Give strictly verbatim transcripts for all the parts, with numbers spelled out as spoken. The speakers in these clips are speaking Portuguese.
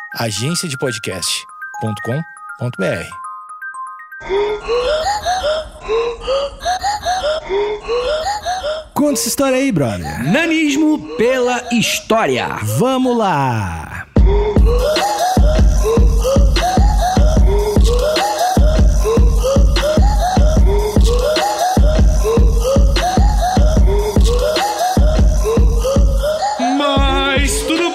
agência de podcast ponto com ponto b r. Conta essa história aí, brother. Nanismo pela história. Vamos lá. Mas tudo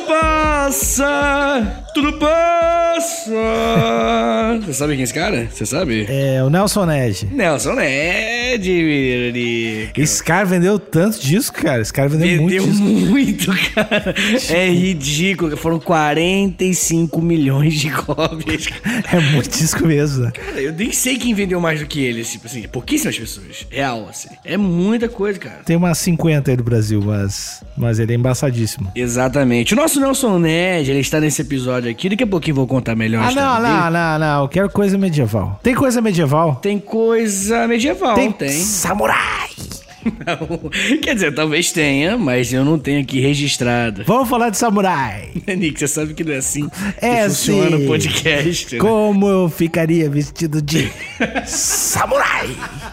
passa, tudo passa. Você sabe quem é esse cara? Você sabe? É o Nelson Ned. Nelson Ned, Mirica. Esse cara vendeu tanto disco, cara. Esse cara vendeu, Vendeu muito disco. muito, cara. É ridículo. Foram quarenta e cinco milhões de cópias. É muito disco mesmo, né? Cara, eu nem sei quem vendeu mais do que ele. Tipo assim, pouquíssimas pessoas. Real, assim. É muita coisa, cara. Tem umas cinquenta aí do Brasil, mas, mas ele é embaçadíssimo. Exatamente. O nosso Nelson Ned, ele está nesse episódio aqui. Daqui a pouquinho eu vou contar melhor a Ah, história não, dele. não, não, não. Eu quero coisa medieval. Tem coisa medieval? Tem coisa medieval, Tem, tem. samurai. Não. Quer dizer, talvez tenha, mas eu não tenho aqui registrado. Vamos falar de samurai. Nick, você sabe que não é assim É que funciona assim. o podcast, né? Como eu ficaria vestido de samurai?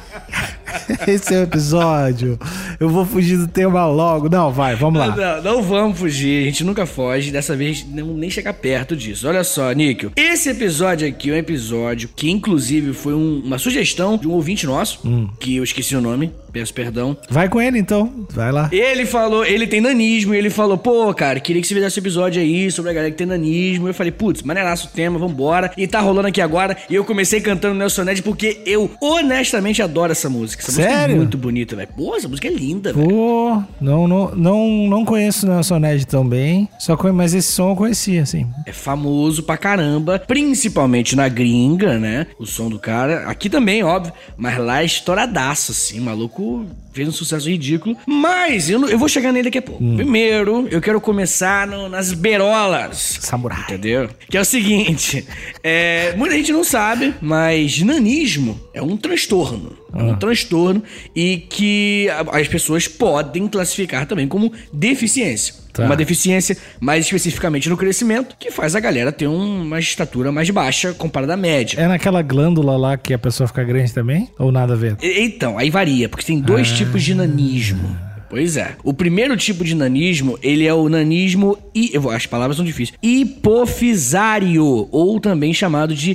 Esse é o episódio. Eu vou fugir do tema logo. Não, vai, vamos lá. Não, não vamos fugir, a gente nunca foge. Dessa vez não nem chegar perto disso. Olha só, Níquel. Esse episódio aqui é um episódio que, inclusive, foi um- uma sugestão de um ouvinte nosso, Hum. que eu esqueci o nome, peço perdão. Vai com ele então. Vai lá. Ele falou, ele tem nanismo, e ele falou, pô, cara, queria que você fizesse um episódio aí sobre a galera que tem nanismo. Eu falei, putz, maneiraço o tema, vambora. E tá rolando aqui agora. E eu comecei cantando Nelson Ned porque eu honestamente adoro essa música. Essa música Sério? é muito bonita, velho. Pô, essa música é linda, velho. Pô, não, não, não, não conheço o Nelson Ned tão bem. Só conhe... Mas esse som eu conhecia, assim. É famoso pra caramba, principalmente na gringa, né? O som do cara. Aqui também, óbvio. Mas lá é estouradaço, assim. O maluco fez um sucesso ridículo. Mas eu, não- eu vou chegar nele daqui a pouco. Primeiro, eu quero começar no- nas berolas. Samurai. Entendeu? Que é o seguinte, é, muita gente não sabe, mas nanismo é um transtorno. É um transtorno e que a- as pessoas podem classificar também como deficiência. Tá. Uma deficiência, mais especificamente no crescimento, que faz a galera ter um- uma estatura mais baixa comparada à média. É naquela glândula lá que a pessoa fica grande também? Ou nada a ver? E- Então, aí varia, porque tem dois tipos de nanismo. Pois é. O primeiro tipo de nanismo, ele é o nanismo, e eu vou- as palavras são difíceis, hipofisário, ou também chamado de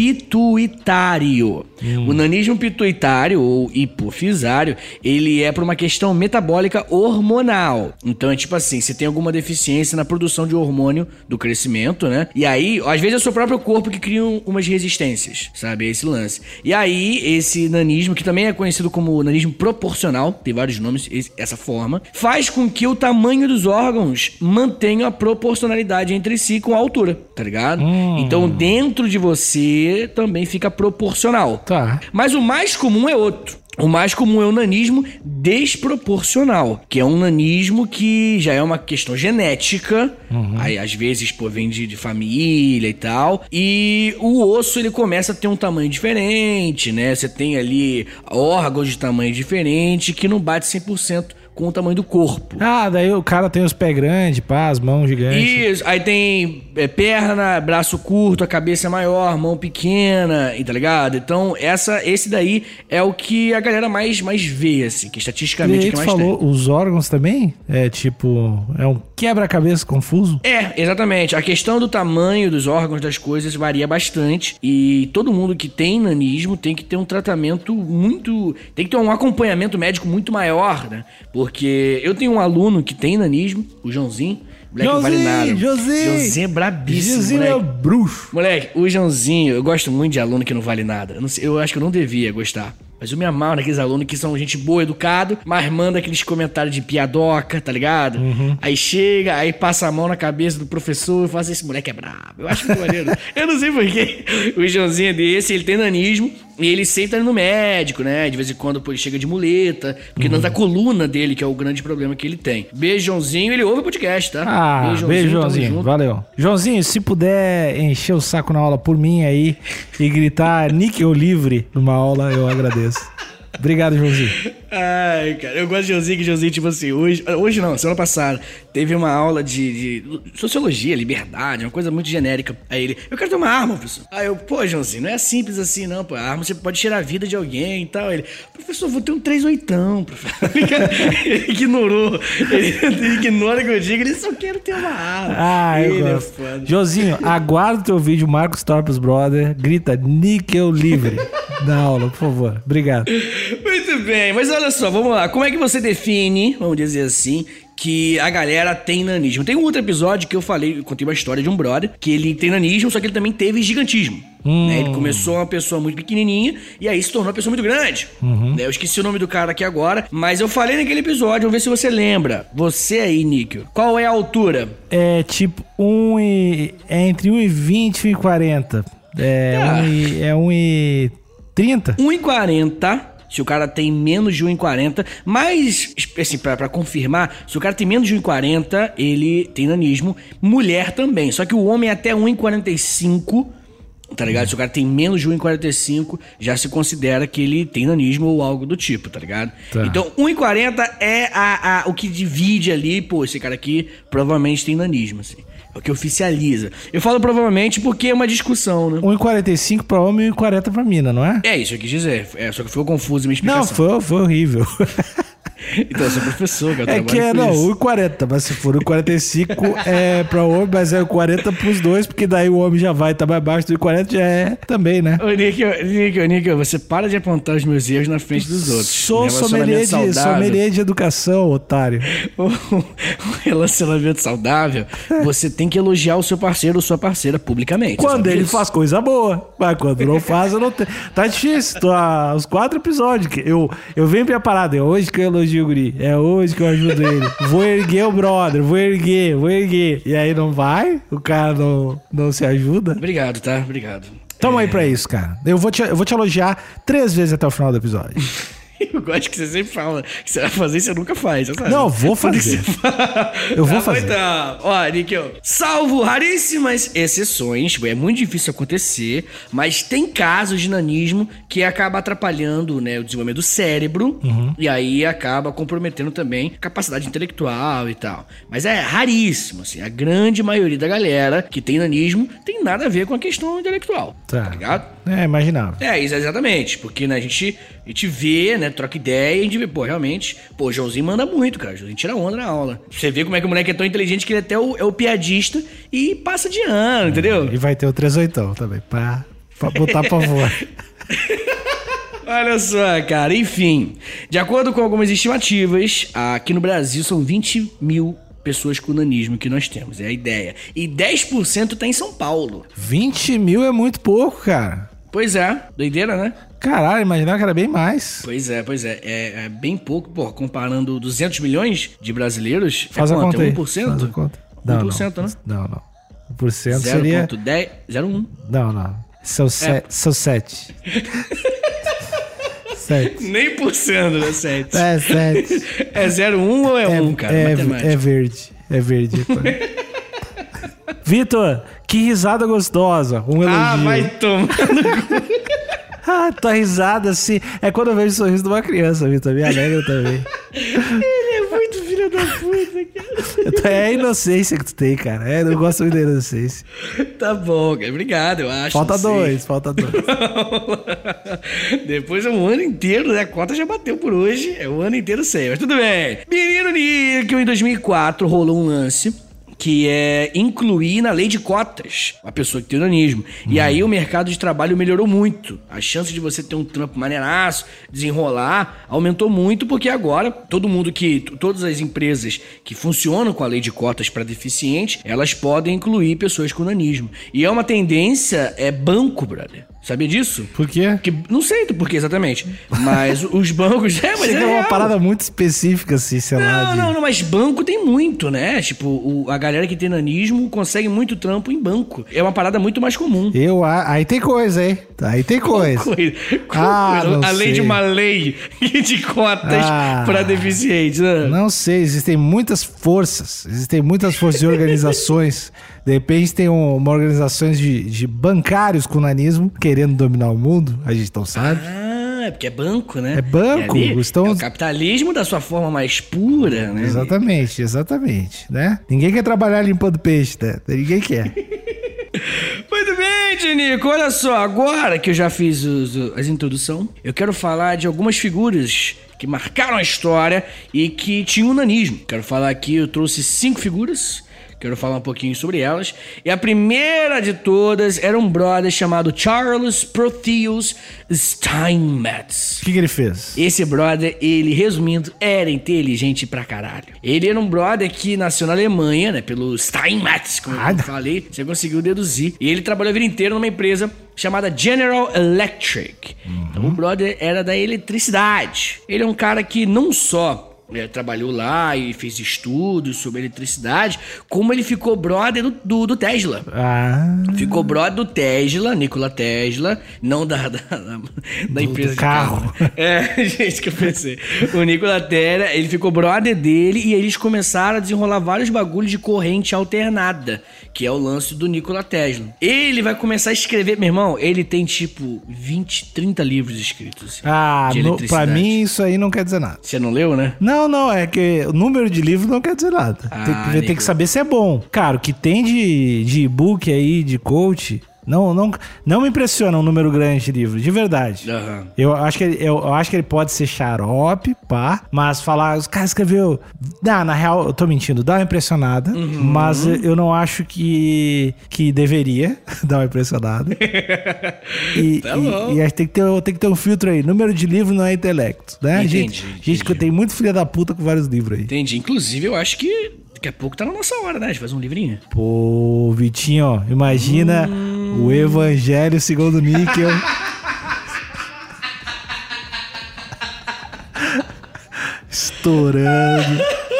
pituitário. O nanismo pituitário ou hipofisário, ele é por uma questão metabólica hormonal. Então é tipo assim, você tem alguma deficiência na produção de hormônio do crescimento, né? E aí, às vezes é o seu próprio corpo que cria um- umas resistências, sabe? É esse lance. E aí, esse nanismo, que também é conhecido como nanismo proporcional, tem vários nomes, esse- essa forma, faz com que o tamanho dos órgãos mantenha a proporcionalidade entre si com a altura, tá ligado? Então, dentro de você também fica proporcional. Tá. Mas o mais comum é outro. O mais comum é o nanismo desproporcional, que é um nanismo que já é uma questão genética, aí às vezes pô, vem de, de família e tal, e o osso ele começa a ter um tamanho diferente, né? Você tem ali órgãos de tamanho diferente que não bate cem por cento com o tamanho do corpo. Ah, daí o cara tem os pés grandes, pá, as mãos gigantes. Isso, aí tem é, perna, braço curto, a cabeça é maior, mão pequena, e tá ligado? Então, essa, esse daí é o que a galera mais, mais vê, assim, que E estatisticamente é aí o que tu mais falou, tem. os órgãos também? É tipo, é um quebra-cabeça confuso? É, exatamente. A questão do tamanho dos órgãos das coisas varia bastante, e todo mundo que tem nanismo tem que ter um tratamento muito... Tem que ter um acompanhamento médico muito maior, né? Porque eu tenho um aluno que tem nanismo, o Joãozinho, moleque não vale nada. Joãozinho! Joãozinho é brabíssimo, Joãozinho é o moleque. bruxo. Moleque, o Joãozinho, eu gosto muito de aluno que não vale nada. Eu, não sei- eu acho que eu não devia gostar. Mas eu me amarro naqueles alunos que são gente boa, educado, mas manda aqueles comentários de piadoca, tá ligado? Aí chega, aí passa a mão na cabeça do professor e fala assim, esse moleque é brabo. Eu acho muito maneiro. Eu não sei porquê. O Joãozinho é desse, ele tem nanismo e ele sempre tá indo no médico, né? De vez em quando pô, ele chega de muleta, porque não da coluna dele, que é o grande problema que ele tem. Beijo, Joãozinho, ele ouve o podcast, tá? Ah, beijo, tamo Joãozinho. junto. Valeu. Joãozinho, se puder encher o saco na aula por mim aí e gritar níquel livre numa aula, eu agradeço. Obrigado, Joãozinho. Ai, cara, eu gosto de Joãozinho, que Joãozinho, tipo assim, hoje, hoje não, semana passada, teve uma aula de, de sociologia, liberdade, uma coisa muito genérica. Aí ele, eu quero ter uma arma, professor. Aí eu, pô, Joãozinho, não é simples assim, não, pô. A arma você pode tirar a vida de alguém e tal. Aí ele, professor, vou ter um três oitão, professor. Ele ignorou, ele ignora que eu digo, ele só quer ter uma arma. Ah, eu ele gosto. é foda. Joãozinho, aguarda o teu vídeo, Marcos Torpes Brother, grita níquel livre na aula, por favor. Obrigado. Muito bem, mas olha só, vamos lá. Como é que você define, vamos dizer assim, que a galera tem nanismo? Tem um outro episódio que eu falei, eu contei uma história de um brother, que ele tem nanismo, só que ele também teve gigantismo. Hum. Né? Ele começou uma pessoa muito pequenininha e aí se tornou uma pessoa muito grande. Uhum. Né? Eu esqueci o nome do cara aqui agora, mas eu falei naquele episódio, vamos ver se você lembra. Você aí, Níquel, qual é a altura? É tipo um e, é entre um e vinte e um e quarenta. É, Ah. um e, é um e trinta? um e quarenta. Se o cara tem menos de um e quarenta, mas, assim, pra, pra confirmar, se o cara tem menos de um e quarenta, ele tem nanismo. Mulher também, só que o homem é até um e quarenta e cinco, tá ligado? Se o cara tem menos de um e quarenta e cinco, já se considera que ele tem nanismo ou algo do tipo, tá ligado? Tá. Então, um e quarenta é a, a, o que divide ali, pô, esse cara aqui provavelmente tem nanismo, assim. É o que oficializa. Eu falo provavelmente porque é uma discussão, né? um e quarenta e cinco pra homem e um e quarenta pra mina, não é? É isso que eu quis dizer. É, só que foi confuso a minha explicação. Não, foi, foi horrível. Então, eu sou professor, cara. É que é, não, um e quarenta, mas se for um e quarenta e cinco é pra homem, mas é um e quarenta pros dois, porque daí o homem já vai estar mais baixo do um e quarenta, já é também, né? Ô, Níquel, Níquel, Níquel, você para de apontar os meus erros na frente dos outros. Sou Um sommelier de, relacionamento saudável- sommelier de educação, otário. Um relacionamento saudável, você tem que elogiar o seu parceiro ou sua parceira publicamente. Quando sabe ele disso? faz coisa boa, mas quando não faz, eu não tenho. Tá difícil, tô há uns quatro episódios. que Eu, eu venho preparado, é hoje que eu elogio o guri, é hoje que eu ajudo ele. Vou erguer o brother, vou erguer, vou erguer. E aí não vai, o cara não, não se ajuda. Obrigado, tá? Obrigado. Tamo aí pra isso, cara. Eu vou, te, eu vou te elogiar três vezes até o final do episódio. Eu gosto que você sempre fala que você vai fazer e você nunca faz, sabe? Não, vou Tudo que fazer. você fala- Eu vou Tá bom, fazer. Então, ó, Níquel, salvo raríssimas exceções, tipo, é muito difícil acontecer, mas tem casos de nanismo que acaba atrapalhando, né, o desenvolvimento do cérebro Uhum. e aí acaba comprometendo também a capacidade intelectual e tal. Mas é raríssimo, assim, a grande maioria da galera que tem nanismo tem nada a ver com a questão intelectual, Tá. tá ligado? É, imaginável. É, isso, exatamente. Porque, né, a gente, a gente vê, né, troca ideia e a gente vê, pô, realmente, pô, o Joãozinho manda muito, cara. O Joãozinho tira onda na aula. Você vê como é que o moleque é tão inteligente que ele até o, é o piadista e passa de ano, entendeu? E vai ter o três oitão também, pra, pra botar pra voar. Olha só, cara, enfim. De acordo com algumas estimativas, aqui no Brasil são vinte mil pessoas com nanismo que nós temos, é a ideia. E dez por cento tá em São Paulo. vinte mil é muito pouco, cara. Pois é, doideira, né? Caralho, imaginava que era bem mais. Pois é, pois é. É, é bem pouco, pô, comparando duzentos milhões de brasileiros. Faz é a quanto? conta É aí. um por cento? Faz a conta. Não, um por cento, não. né? Não, não. um por cento seria... zero vírgula dez, zero vírgula um. Não, não. São, se... São sete. Sete. Nem por cento, né, sete? É, sete. É zero vírgula um ou é É, um, cara? é, Matemática. é verde. É verde. Vitor, que risada gostosa. Um elogio. Ah, vai tomar. Ah, tua risada assim. É quando eu vejo o sorriso de uma criança, Vitor. Me alegra também. Ele é muito filho da puta, cara. É a inocência que tu tem, cara. É, eu gosto muito da inocência. Tá bom, cara. Obrigado, eu acho. Falta não sei. dois, falta dois. Depois é um ano inteiro, né? A conta já bateu por hoje. É o ano inteiro sem, mas tudo bem. Menino Níquel, em dois mil e quatro rolou um lance que é incluir na lei de cotas a pessoa que tem nanismo. Hum. E aí o mercado de trabalho melhorou muito. A chance de você ter um trampo maneiraço, desenrolar, aumentou muito, porque agora todo mundo que... Todas as empresas que funcionam com a lei de cotas para deficiente, elas podem incluir pessoas com nanismo. E é uma tendência, é banco, brother. Sabia disso? Por quê? Que, não sei por que exatamente, mas os bancos... É, mas Chega é uma real. parada muito específica, assim, sei lá. Não, de- não, não, mas banco tem muito, né? Tipo, o- a galera que tem nanismo consegue muito trampo em banco. É uma parada muito mais comum. Eu, a- aí tem coisa, hein? Aí tem coisa. Coisa- Ah, coisa- não Além de sei. uma lei de cotas Ah. para deficientes, né? Não sei, existem muitas forças, existem muitas forças de organizações. De repente tem um- uma organização de, de bancários com nanismo querendo dominar o mundo, a gente não sabe. Ah, Porque é banco, né? É banco, É, ali, estão- é o capitalismo da sua forma mais pura, né? Exatamente, exatamente, né? Ninguém quer trabalhar limpando peixe, né? Ninguém quer. Muito bem, Tinico. Olha só, agora que eu já fiz os, as introdução, eu quero falar de algumas figuras que marcaram a história e que tinham nanismo. Quero falar aqui, eu trouxe cinco figuras. Quero falar um pouquinho sobre elas. E a primeira de todas era um brother chamado Charles Proteus Steinmetz. O que, que ele fez? Esse brother, ele, resumindo, era inteligente pra caralho. Ele era um brother que nasceu na Alemanha, né? Pelo Steinmetz, como Ah, eu falei. Você conseguiu deduzir. E ele trabalhou a vida inteira numa empresa chamada General Electric. Uhum. Então o brother era da eletricidade. Ele é um cara que não só... É, trabalhou lá e fez estudos sobre eletricidade, como ele ficou brother do, do, do Tesla. Ah, Ficou brother do Tesla, Nikola Tesla, não da, da, da, da empresa do de carro. É, gente, que eu pensei. O Nikola Tesla, ele ficou brother dele e eles começaram a desenrolar vários bagulhos de corrente alternada, que é o lance do Nikola Tesla. Ele vai começar a escrever, meu irmão, ele tem tipo vinte, trinta livros escritos. Assim, ah de no, eletricidade. pra mim isso aí não quer dizer nada. Você não leu, né? Não, não, é que o número de livros não quer dizer nada. Ah, tem, que- tem nego. que saber se é bom. Cara, o que tem de, de e-book aí, de coach, não, não, não me impressiona um número grande de livros, de verdade. Aham. Eu acho, que ele, eu, eu acho que ele pode ser xarope, pá, mas falar, os caras escreveu. Não, na real, eu tô mentindo, dá uma impressionada, Uhum. mas eu, eu não acho que, que deveria dar uma impressionada. E, Tá e- bom. e acho que tem que, ter, tem que ter um filtro aí. Número de livro não é intelecto, né? Entendi, gente, gente entendi. que tem muito filha da puta com vários livros aí. Entendi. Inclusive, eu acho que daqui a pouco tá na nossa hora, né? De fazer um livrinho. Pô, Vitinho, ó, imagina Hum. o Evangelho segundo Níquel. Estourando.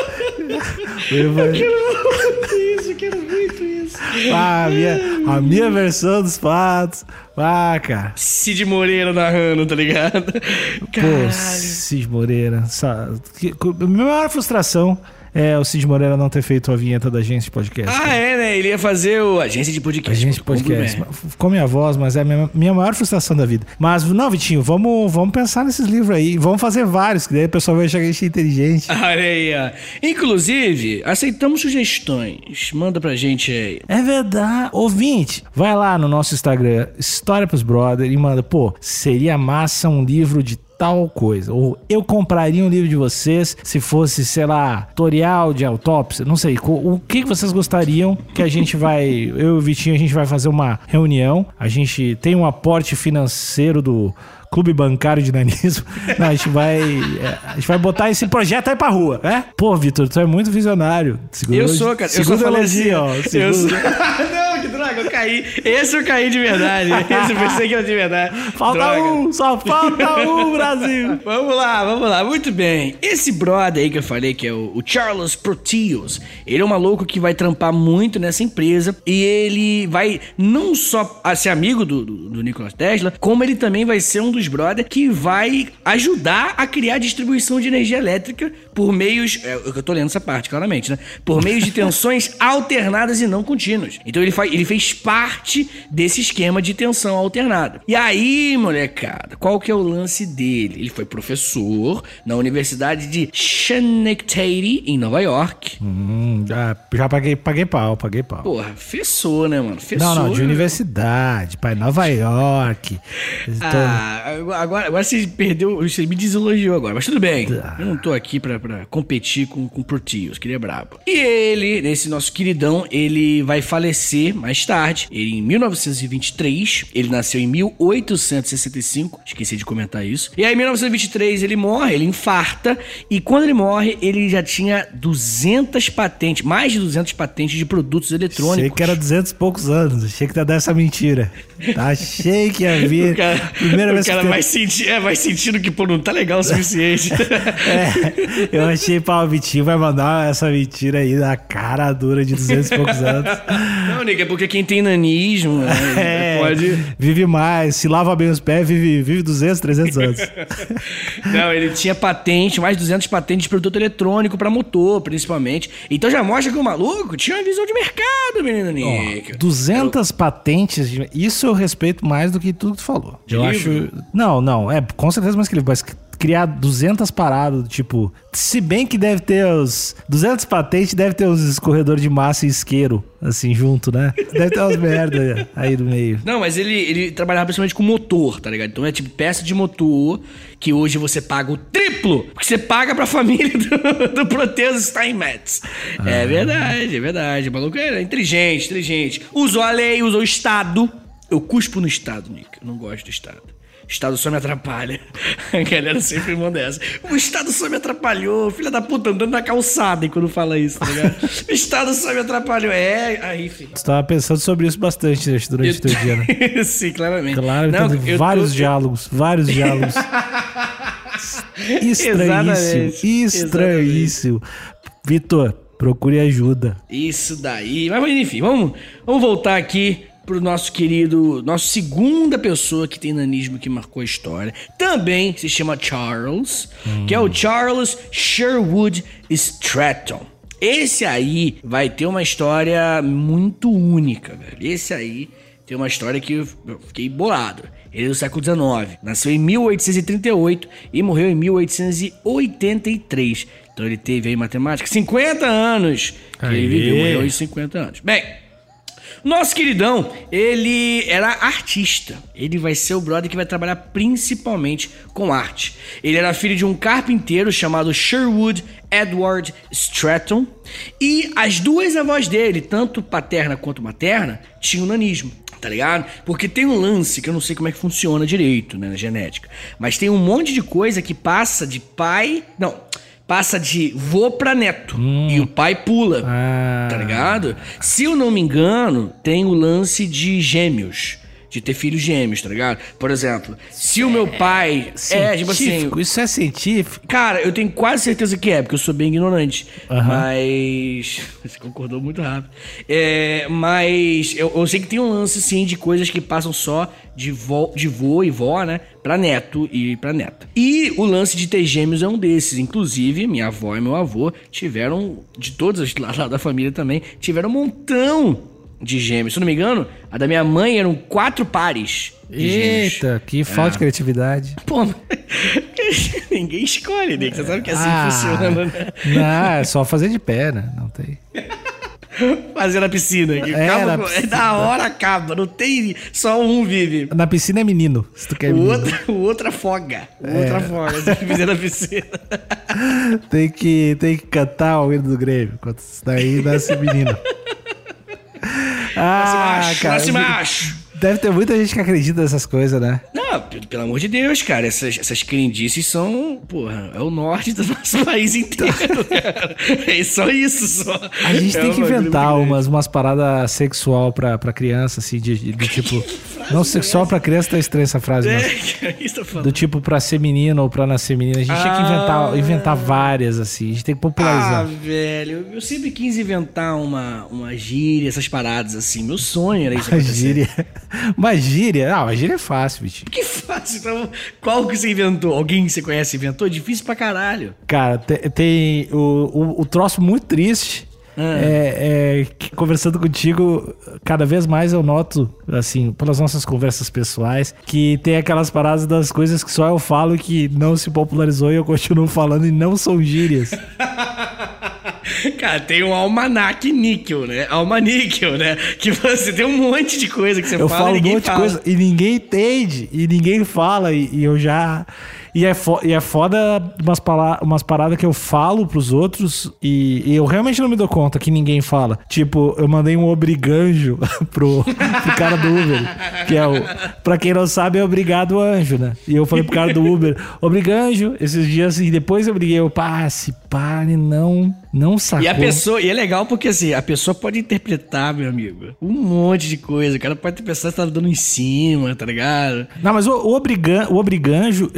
O Evangelho. Isso, quero muito isso. Ah, a minha, a minha versão dos fatos. Ah, cara. Cid Moreira narrando, tá ligado? Pô, Caralho. Cid Moreira. Sa- que- co- Minha maior frustração é o Cid Moreira não ter feito a vinheta da agência de podcast. Ah, é, né? Ele ia fazer o agência de podcast. Agência de podcast. Como, né? Ficou minha voz, mas é a minha, minha maior frustração da vida. Mas, não, Vitinho, vamos, vamos pensar nesses livros aí. Vamos fazer vários, que daí o pessoal vai achar que a gente é inteligente. Olha aí, ó. Inclusive, aceitamos sugestões. Manda pra gente aí. É verdade. Ouvinte, vai lá no nosso Instagram, História pros Brother, e manda, pô, seria massa um livro de tal coisa. Ou eu compraria um livro de vocês se fosse, sei lá, tutorial de autópsia, não sei. co- O que que vocês gostariam que a gente vai... Eu e o Vitinho, a gente vai fazer uma reunião. A gente tem um aporte financeiro do Clube Bancário de Nanismo. Não, a gente vai... é, a gente vai botar esse projeto aí pra rua, né? Pô, Vitor, tu é muito visionário. Segundo, Eu sou, cara. Eu segundo só falei assim, elogio, ó. Eu Segundo- sou... Não, que droga, eu caí. Esse eu caí de verdade. Esse eu pensei que era de verdade. Falta Droga. um, só falta um, Brasil. Vamos lá, vamos lá. Muito bem. Esse brother aí que eu falei, que é o, o Charles Proteus, ele é um maluco que vai trampar muito nessa empresa e ele vai não só a ser amigo do, do, do Nikola Tesla, como ele também vai ser um dos brothers que vai ajudar a criar a distribuição de energia elétrica por meios... É, eu tô lendo essa parte, claramente, né? Por meios de tensões alternadas e não contínuas. Então ele, faz, ele fez parte desse esquema de tensão alternada. E aí, molecada, qual que é o lance dele? Ele foi professor na Universidade de Schenectady, em Nova York. Hum, já, já paguei, paguei pau, paguei pau. Porra, fessou, né, mano? Fessou. Não, não, de universidade, pai, Nova York. Então, Ah, agora, agora você perdeu, você me deselogiou agora, mas tudo bem. Tá. Eu não tô aqui pra, pra competir com, com o Proteus, que ele é brabo. E ele, esse nosso queridão, ele vai falecer mais tarde. Ele em mil novecentos e vinte e três, ele nasceu em mil oitocentos e sessenta e cinco, esqueci de comentar isso. E aí em mil novecentos e vinte e três ele morre, ele infarta, e quando ele morre, ele já tinha duzentas patentes, mais de duzentas patentes de produtos eletrônicos. achei que era duzentos e poucos anos, achei que ia dar essa mentira. Achei que ia vir. O cara, Primeira o vez cara que vai, sentir, é, vai sentindo que, pô, não tá legal o suficiente. É, Eu achei, pá, o Vitinho vai mandar essa mentira aí na cara dura de duzentos e poucos anos. Não, Nick, é porque quem tem nanismo né, É, pode... vive mais, se lava bem os pés, vive, vive duzentos, trezentos anos. Não, ele tinha patente, mais de duzentas patentes de produto eletrônico pra motor, principalmente. Então já mostra que o maluco tinha uma visão de mercado, menino Nick. Ó, duzentas eu... patentes, isso eu respeito mais do que tudo que tu falou. De eu livro? acho... Não, não, é com certeza mais que livro, mas criar duzentas paradas, tipo... Se bem que deve ter os... duzentas patentes, deve ter os escorredores de massa e isqueiro, assim, junto, né? Deve ter umas merda aí no meio. Não, mas ele, ele trabalhava principalmente com motor, tá ligado? Então é tipo peça de motor que hoje você paga o triplo, porque você paga pra família do, do Proteus Steinmetz. Ah. É verdade, é verdade. O maluco era inteligente, inteligente. Usou a lei, usou o Estado. Eu cuspo no Estado, Nick. Eu não gosto do Estado. O Estado só me atrapalha. A galera sempre manda essa. O Estado só me atrapalhou. Filha da puta, andando na calçada e quando fala isso, tá ligado? O Estado só me atrapalhou. É, aí, filho. Você tava pensando sobre isso bastante né, durante o teu dia, né? Sim, claramente. Claro, não, eu vários tô... diálogos, vários diálogos. Estranhíssimo, estranhíssimo. Vitor, procure ajuda. Isso daí. Mas enfim, vamos, vamos voltar aqui pro nosso querido, nossa segunda pessoa que tem nanismo que marcou a história. Também se chama Charles, hum. que é o Charles Sherwood Stratton. Esse aí vai ter uma história muito única, velho. Esse aí tem uma história que eu fiquei bolado. Ele é do século dezenove. Nasceu em mil oitocentos e trinta e oito e morreu em mil oitocentos e oitenta e três. Então ele teve aí matemática cinquenta anos. Que ele viveu, morreu em cinquenta anos. Bem, nosso queridão, ele era artista. Ele vai ser o brother que vai trabalhar principalmente com arte. Ele era filho de um carpinteiro chamado Sherwood Edward Stratton. E as duas avós dele, tanto paterna quanto materna, tinham nanismo. Tá ligado? Porque tem um lance que eu não sei como é que funciona direito, né, na genética. Mas tem um monte de coisa que passa de pai... Não... Passa de vô pra neto. Hum. E o pai pula. Ah. Tá ligado? Se eu não me engano, tem o lance de gêmeos. De ter filhos gêmeos, tá ligado? Por exemplo, se o meu pai... É, é tipo assim... Isso é científico? Cara, eu tenho quase certeza que é, porque eu sou bem ignorante. Uhum. Mas... Você concordou muito rápido. É, mas eu, eu sei que tem um lance, sim, de coisas que passam só de vô, de vô e vó, né? Pra neto e pra neta. E o lance de ter gêmeos é um desses. Inclusive, minha avó e meu avô tiveram... De todas as lá da família também, tiveram um montão de gêmeos. Se eu não me engano, a da minha mãe eram quatro pares de gêmeos. Eita, que falta é. de criatividade. Pô, ninguém escolhe, né? Você sabe que assim ah, funciona, né? Não, é só fazer de pé, né? Não tem... Fazer na piscina. Que é, acaba, na piscina. É da hora, acaba. Não tem... Só um vive. Na piscina é menino, se tu quer o menino. Outro, o outro afoga. O é. outro afoga. Se fizer na piscina. Tem que, tem que cantar o hino do Grêmio. Quando isso daí nasce menino. Ah, nasce macho, cara, nasce macho. Deve ter muita gente que acredita nessas coisas, né? Não, pelo amor de Deus, cara. Essas, essas crendices são, porra, é o norte do nosso país inteiro, cara. É só isso, só. A gente é tem que inventar umas, umas paradas sexual pra, pra criança, assim, de, de, de tipo... Não, sexual pra criança tá estranha essa frase, é, mas... cara, isso tá falando. Do tipo pra ser menino ou pra nascer menina. A gente ah, tinha que inventar, inventar várias, assim. A gente tem que popularizar. Ah, velho. Eu sempre quis inventar uma, uma gíria, essas paradas, assim. Meu sonho era isso acontecer. Gíria... Uma gíria? Ah, uma gíria é fácil, bicho. Que fácil? Então, qual que você inventou? Alguém que você conhece inventou? Difícil pra caralho. Cara, tem, tem o, o, o troço muito triste. Ah. É, é que, conversando contigo, cada vez mais eu noto, assim, pelas nossas conversas pessoais, que tem aquelas paradas das coisas que só eu falo e que não se popularizou e eu continuo falando e não são gírias. Cara, tem um almanac níquel, né? Almaníquel, né? Que você tem um monte de coisa que você eu fala falo e ninguém um monte fala. de coisa e ninguém entende, e ninguém fala, e, e eu já... E é, fo- e é foda umas, pala- umas paradas que eu falo pros outros e, e eu realmente não me dou conta que ninguém fala. Tipo, eu mandei um obriganjo pro, pro cara do Uber, que é o... Pra quem não sabe, é obrigado anjo, né? E eu falei pro cara do Uber, obriganjo, esses dias assim, depois eu briguei, eu, pá, se pare, não... Não sacou. E a pessoa, e é legal porque assim, a pessoa pode interpretar, meu amigo, um monte de coisa. O cara pode pensar que tá dando em cima, tá ligado? Não, mas o, o, obrigan, o obriganjo, eu acho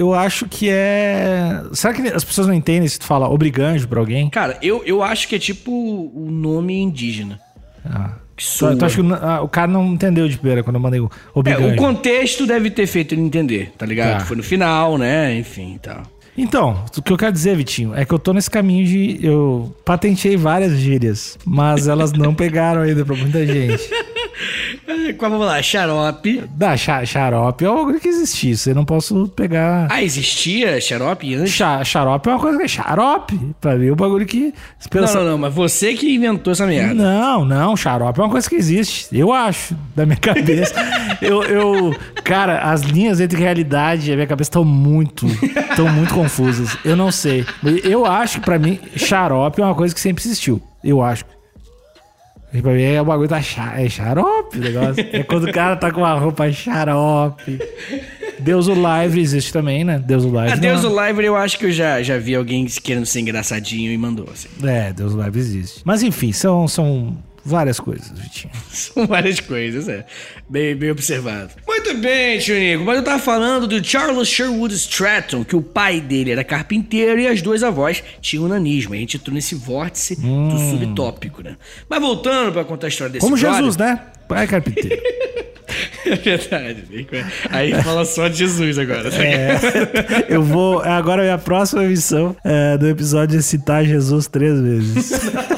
que é... Será que as pessoas não entendem se tu fala obriganjo pra alguém? Cara, eu, eu acho que é tipo o nome indígena. Ah. Que soa. Tu acha que ah, o cara não entendeu de primeira quando eu mandei o É, obriganjo? o contexto deve ter feito ele entender, tá ligado? Tá. Foi no final, né? Enfim, e tal. Então, o que eu quero dizer, Vitinho, é que eu tô nesse caminho de... Eu patenteei várias gírias, mas elas não pegaram ainda pra muita gente. É, qual, vamos lá, xarope. Da xa- xarope é algo que existia, isso eu não posso pegar... Ah, existia xarope antes? Xa- xarope é uma coisa que é xarope. Pra mim é um bagulho que... Não, não, não, mas você que inventou essa merda. Não, não, xarope é uma coisa que existe. Eu acho, da minha cabeça. eu, eu... Cara, as linhas entre realidade e a minha cabeça estão muito... Estão muito confusas. Eu não sei. Eu acho que pra mim, xarope é uma coisa que sempre existiu. Eu acho. E pra mim é o bagulho da xa... é xarope o negócio. É quando o cara tá com uma roupa xarope. Deus o Livre existe também, né? Deus o Livre. A Deus não. o Livre eu acho que eu já, já vi alguém querendo ser engraçadinho e mandou, assim. É, Deus o Livre existe. Mas enfim, são, são várias coisas, Vitinho. São várias coisas, é. Bem, bem observado. Muito bem, tio Nico. Mas eu tava falando do Charles Sherwood Stratton, que o pai dele era carpinteiro e as duas avós tinham nanismo. A gente entrou nesse vórtice Hum. do subtópico, né? Mas voltando pra contar a história desse Como brother- Jesus, né? Pai carpinteiro. É verdade. Aí fala só de Jesus agora. Tá É, eu vou. Agora a minha próxima missão é, do episódio é citar Jesus três vezes.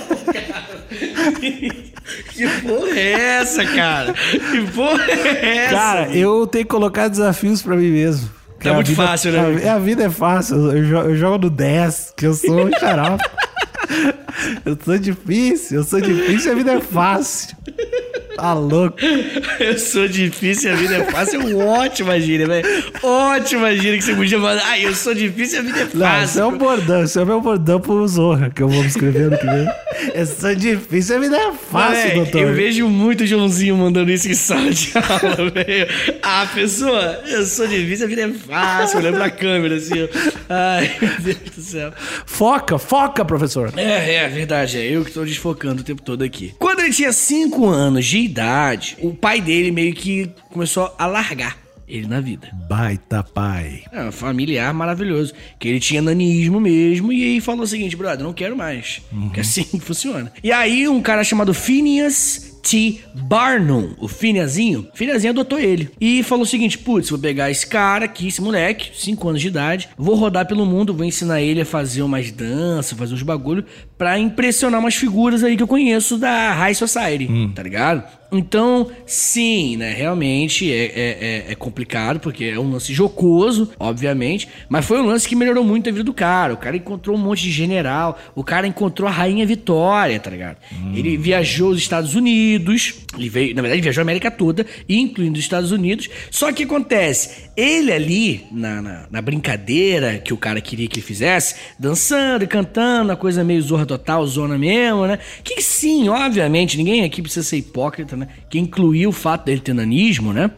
Que porra é essa, cara? Que porra é essa? Cara, eu tenho que colocar desafios pra mim mesmo. Que Tá a muito vida- fácil, né? A, a vida é fácil. Eu, jo- eu jogo no dez, que eu sou um xarope. Eu sou difícil, eu sou difícil e a vida é fácil. Tá louco. Eu sou difícil e a vida é fácil. É uma ótima gíria, velho. Ótima gíria que você podia falar. Ah, eu sou difícil e a vida é Não, fácil. isso é um bordão, isso é meu bordão pro Zorra, que eu vou me escrever no que vem. Eu sou difícil, a vida é fácil, Véi, doutor. eu vejo muito o Joãozinho mandando isso em sala de aula, velho. Ah, pessoa, eu sou difícil, a vida é fácil. Olhando pra câmera assim, ó. Ai, meu Deus do céu. Foca, foca, professor. É, é verdade, é eu que tô desfocando o tempo todo aqui. Quando ele tinha cinco anos de idade, o pai dele meio que começou a largar ele na vida. Baita pai. É, um familiar maravilhoso. Que ele tinha nanismo mesmo. E aí falou o seguinte, brother, não quero mais. Que assim funciona. E aí um cara chamado Phineas T. Barnum, o Phineasinho, Phineasinho adotou ele. E falou o seguinte, putz, vou pegar esse cara aqui, esse moleque, cinco anos de idade, vou rodar pelo mundo, vou ensinar ele a fazer umas danças, fazer uns bagulho, pra impressionar umas figuras aí que eu conheço da High Society, hum. tá ligado? Então, sim, né, realmente é, é, é, é complicado, porque é um lance jocoso, obviamente, mas foi um lance que melhorou muito a vida do cara. O cara encontrou um monte de general, o cara encontrou a Rainha Vitória, tá ligado? Hum. Ele viajou aos Estados Unidos, ele veio, na verdade, ele viajou a América toda, incluindo os Estados Unidos, só que acontece, ele ali, na, na, na brincadeira que o cara queria que ele fizesse, dançando e cantando, a coisa meio zorra total, zona mesmo, né? Que sim, obviamente, ninguém aqui precisa ser hipócrita, né? Que incluía o fato dele ter nanismo, né?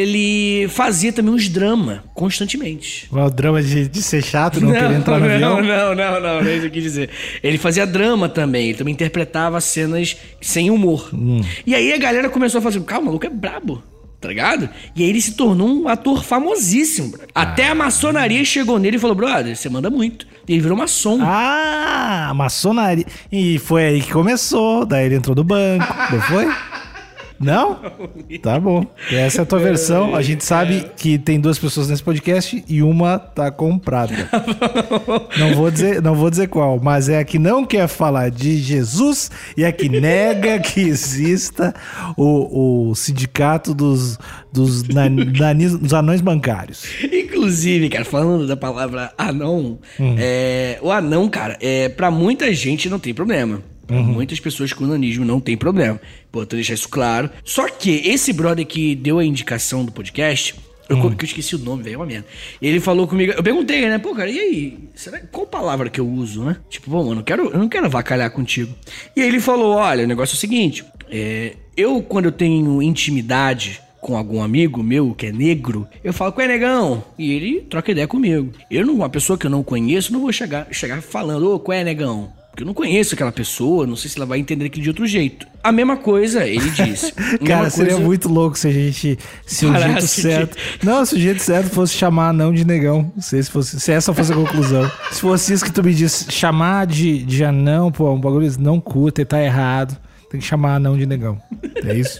Ele fazia também uns dramas, constantemente. O drama de, de ser chato, não, não querer entrar no não, avião? Não, não, não, não é isso que eu quis dizer. Ele fazia drama também, ele também interpretava cenas sem humor. Hum. E aí a galera começou a fazer, calma, o maluco é brabo. Tá ligado? E aí ele se tornou um ator famosíssimo, brother. Ah. Até a maçonaria chegou nele e falou, brother, você manda muito. E ele virou maçom. Ah, maçonaria. E foi aí que começou. Daí ele entrou no banco, não foi? Não? Tá bom. Essa é a tua versão. A gente sabe que tem duas pessoas nesse podcast e uma tá comprada. Não vou dizer, não vou dizer qual, mas é a que não quer falar de Jesus e a que nega que exista o, o sindicato dos, dos, nanis, dos anões bancários. Inclusive, cara, falando da palavra anão, hum. é, o anão, cara, é, pra muita gente não tem problema. Uhum. Muitas pessoas com nanismo não tem problema. Importante deixar isso claro. Só que esse brother que deu a indicação do podcast, eu, uhum. que eu esqueci o nome, velho, é uma merda. Ele falou comigo, eu perguntei, né? Pô, cara, e aí? Será, qual palavra que eu uso, né? Tipo, pô, mano, eu não quero, eu não quero avacalhar contigo. E aí ele falou, olha, o negócio é o seguinte, é, eu quando eu tenho intimidade com algum amigo meu que é negro, eu falo, qual é, negão? E ele troca ideia comigo. Eu, não, uma pessoa que eu não conheço, não vou chegar, chegar falando, ô, qual é, negão? Porque eu não conheço aquela pessoa, não sei se ela vai entender aquilo de outro jeito. A mesma coisa, ele disse. Cara, seria coisa... muito louco se a gente... Se o jeito certo... De... Não, se o jeito certo fosse chamar não de negão. Não sei se, fosse, se essa fosse a conclusão. Se fosse isso que tu me disse, chamar de, de anão, pô, um bagulho não curta e tá errado. Tem que chamar anão de negão. É isso?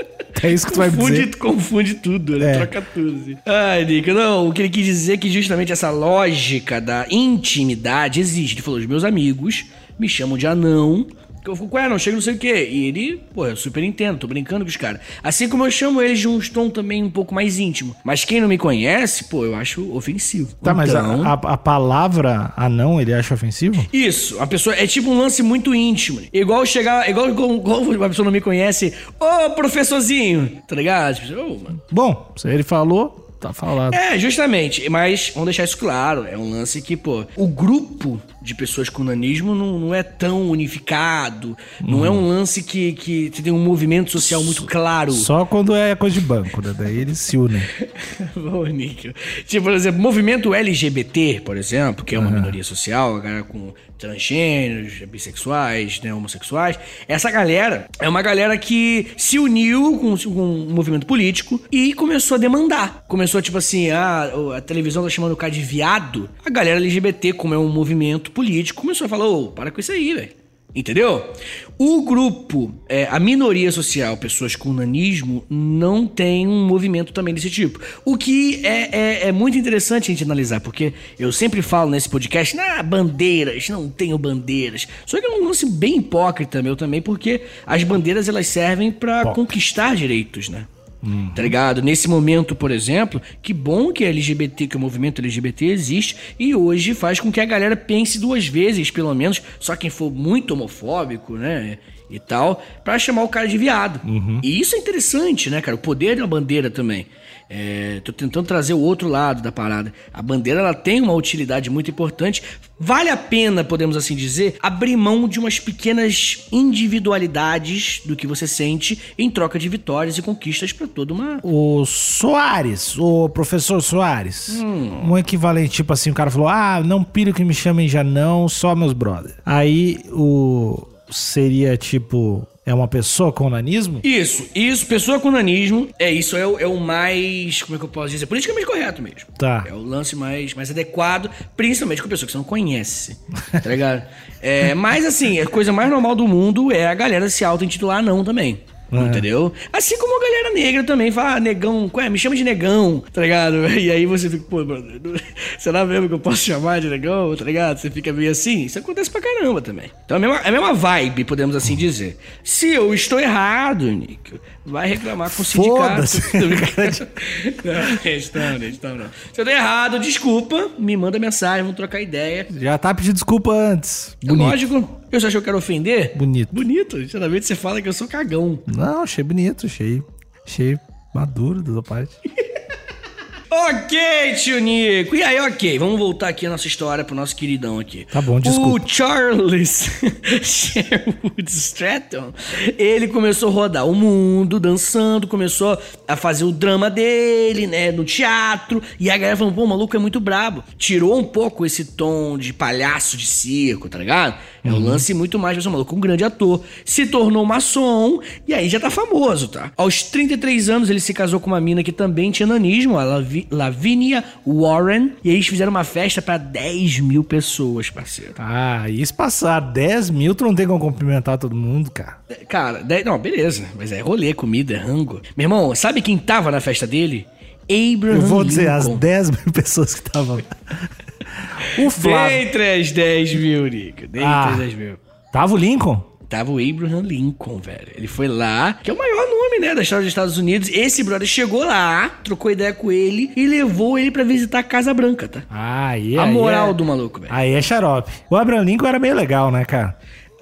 É isso que tu confunde, vai dizer. Confunde tudo, né? É. Troca tudo, assim. Ai, Nico, não, o que ele quis dizer é que justamente essa lógica da intimidade existe. Ele falou, os meus amigos me chamam de anão. Eu fico, ué, não chega não sei o quê. E ele, pô, eu super entendo, tô brincando com os caras. Assim como eu chamo eles de um tom também um pouco mais íntimo. Mas quem não me conhece, pô, eu acho ofensivo. Tá, então, mas a, a, a palavra anão, ele acha ofensivo? Isso, a pessoa, é tipo um lance muito íntimo. Igual chegar, igual, igual, igual uma pessoa não me conhece, ô, professorzinho, tá ligado? Tipo, oh, mano. Bom, se ele falou... Tá falado. É, justamente. Mas vamos deixar isso claro. É um lance que, pô, o grupo de pessoas com nanismo não, não é tão unificado. Não hum. é um lance que, que tem um movimento social muito claro. Só quando é coisa de banco, né? Daí eles se unem. Bom, Níquel. Tipo, por exemplo, movimento L G B T, por exemplo, que é uma uhum. minoria social, a galera com transgêneros, bissexuais, né, homossexuais. Essa galera é uma galera que se uniu com, com um movimento político e começou a demandar. Começou, tipo assim, a, a televisão tá chamando o cara de viado. A galera L G B T, como é um movimento político, começou a falar, ô, para com isso aí, velho. Entendeu? O grupo, é, a minoria social, pessoas com nanismo, não tem um movimento também desse tipo. O que é, é, é muito interessante a gente analisar, porque eu sempre falo nesse podcast, ah, bandeiras, não tenho bandeiras. Só que é um lance bem hipócrita meu também, porque as bandeiras elas servem pra Pop. conquistar direitos, né? Hum. Tá ligado? Nesse momento, por exemplo, que bom que a L G B T, que o movimento L G B T existe e hoje faz com que a galera pense duas vezes, pelo menos, só quem for muito homofóbico, né, e tal, pra chamar o cara de viado. Uhum. E isso é interessante, né, cara? O poder da bandeira também. É, tô tentando trazer o outro lado da parada. A bandeira, ela tem uma utilidade muito importante. Vale a pena, podemos assim dizer, abrir mão de umas pequenas individualidades do que você sente em troca de vitórias e conquistas pra toda uma... O Soares, o professor Soares, hum. um equivalente, tipo assim, o cara falou, ah, não pilho que me chamem já não, só meus brothers. Aí o... seria tipo... É uma pessoa com nanismo? Isso, isso, pessoa com nanismo, é isso, é o, é o mais, como é que eu posso dizer, politicamente correto mesmo. Tá. É o lance mais, mais adequado, principalmente com pessoa que você não conhece, tá ligado? É, mas assim, a coisa mais normal do mundo é a galera se auto-intitular não também. É. Entendeu? Assim como a galera negra também fala, ah, negão, qual é? Me chama de negão, tá ligado? E aí você fica, pô, mano, será mesmo que eu posso chamar de negão, tá ligado? Você fica meio assim, isso acontece pra caramba também. Então é a mesma, é a mesma vibe, podemos assim dizer. Se eu estou errado, Nick, vai reclamar com o sindicato. Não, questão, questão não. Se eu tô errado, desculpa, me manda mensagem, vamos trocar ideia. Já tá pedindo desculpa antes. É lógico. Eu já achou que eu quero ofender? Bonito. Bonito. Geralmente você fala que eu sou cagão. Não, achei bonito, achei, achei maduro da sua parte. Ok, tio Nico. E aí, ok, vamos voltar aqui a nossa história pro nosso queridão aqui. Tá bom, desculpa. O Charles Sherwood Stratton, ele começou a rodar o mundo, dançando, começou a fazer o drama dele, né, no teatro. E a galera falou, pô, o maluco é muito brabo. Tirou um pouco esse tom de palhaço de circo, tá ligado? É um uhum. lance muito mais, mas o maluco é um grande ator. Se tornou maçom e aí já tá famoso, tá? Aos trinta e três anos, ele se casou com uma mina que também tinha nanismo, ela Lavinia Warren, e aí eles fizeram uma festa pra dez mil pessoas, parceiro. Ah, e se passar dez mil, tu não tem como cumprimentar todo mundo, cara. Cara, dez, não, beleza, mas é rolê, comida, é rango. Meu irmão, sabe quem tava na festa dele? Abraham Eu vou Lincoln. dizer, as dez mil pessoas que estavam lá. O Flávio. Dentre as dez mil, Nico, dentre ah, as dez mil. Tava o Lincoln? Tava o Abraham Lincoln, velho. Ele foi lá, que é o maior nome, né, da história dos Estados Unidos. Esse brother chegou lá, trocou ideia com ele e levou ele pra visitar a Casa Branca, tá? Ah, aí A aí moral é... do maluco, velho. Aí é xarope. O Abraham Lincoln era meio legal, né, cara?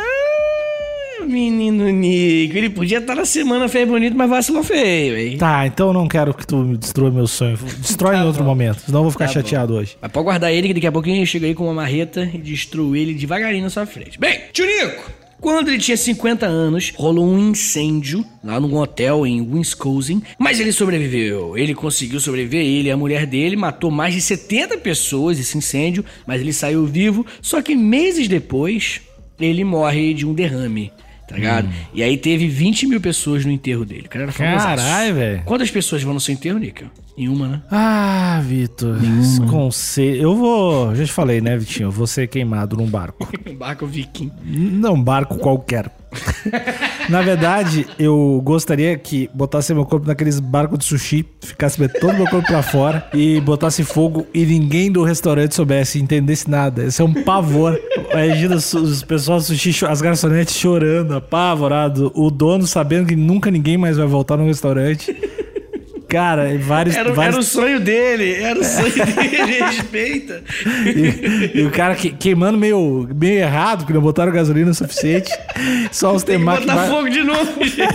Ah, menino Nico. Ele podia estar na semana feio bonito, mas vacilou feio, velho. Tá, então eu não quero que tu me destrua meu sonho. Destrói tá em outro bom. momento, senão eu vou ficar tá chateado bom. hoje. Mas pode guardar ele, que daqui a pouquinho eu chego aí com uma marreta e destruo ele devagarinho na sua frente. Bem, tio Nico, quando ele tinha cinquenta anos, rolou um incêndio lá num hotel em Wisconsin, mas ele sobreviveu. Ele conseguiu sobreviver, ele e a mulher dele, matou mais de setenta pessoas esse incêndio, mas ele saiu vivo. Só que meses depois, ele morre de um derrame, tá ligado? Hum. E aí teve vinte mil pessoas no enterro dele. O cara era famoso. Caralho, velho. Quantas pessoas vão no seu enterro, Níquel? Nenhuma, né? Ah, Vitor. Conselho. Eu vou. Já te falei, né, Vitinho? Eu vou ser queimado num barco. Um barco viking. Não, um barco qualquer. Na verdade, eu gostaria que botasse meu corpo naqueles barcos de sushi, ficasse todo meu corpo pra fora e botasse fogo e ninguém do restaurante soubesse, entendesse nada. Esse é um pavor. Imagina os, os pessoal do sushi, as garçonetes chorando, apavorado. O dono sabendo que nunca ninguém mais vai voltar no restaurante. Cara, vários... Era, vários... era o sonho dele, era o sonho dele, respeita. E, e o cara que, queimando meio, meio errado, porque não botaram gasolina o suficiente. Só os temaki... Tem que botar vai... fogo de novo,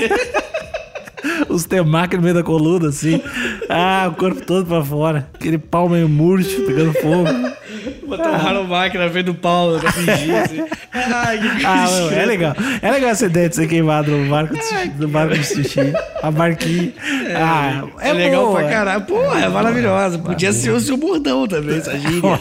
Os temaki no meio da coluna, assim. Ah, o corpo todo pra fora. Aquele pau meio murcho, pegando fogo. Botar um Haromaki na frente do pau, pra fingir, assim. Ai, que ah, meu, é legal. É legal essa ideia de ser queimado no barco de sushi. No barco de sushi. A barquinha. É, ah, é, é legal boa. pra caralho. Pô, é maravilhosa. Podia ser o seu bordão também, essa gíria.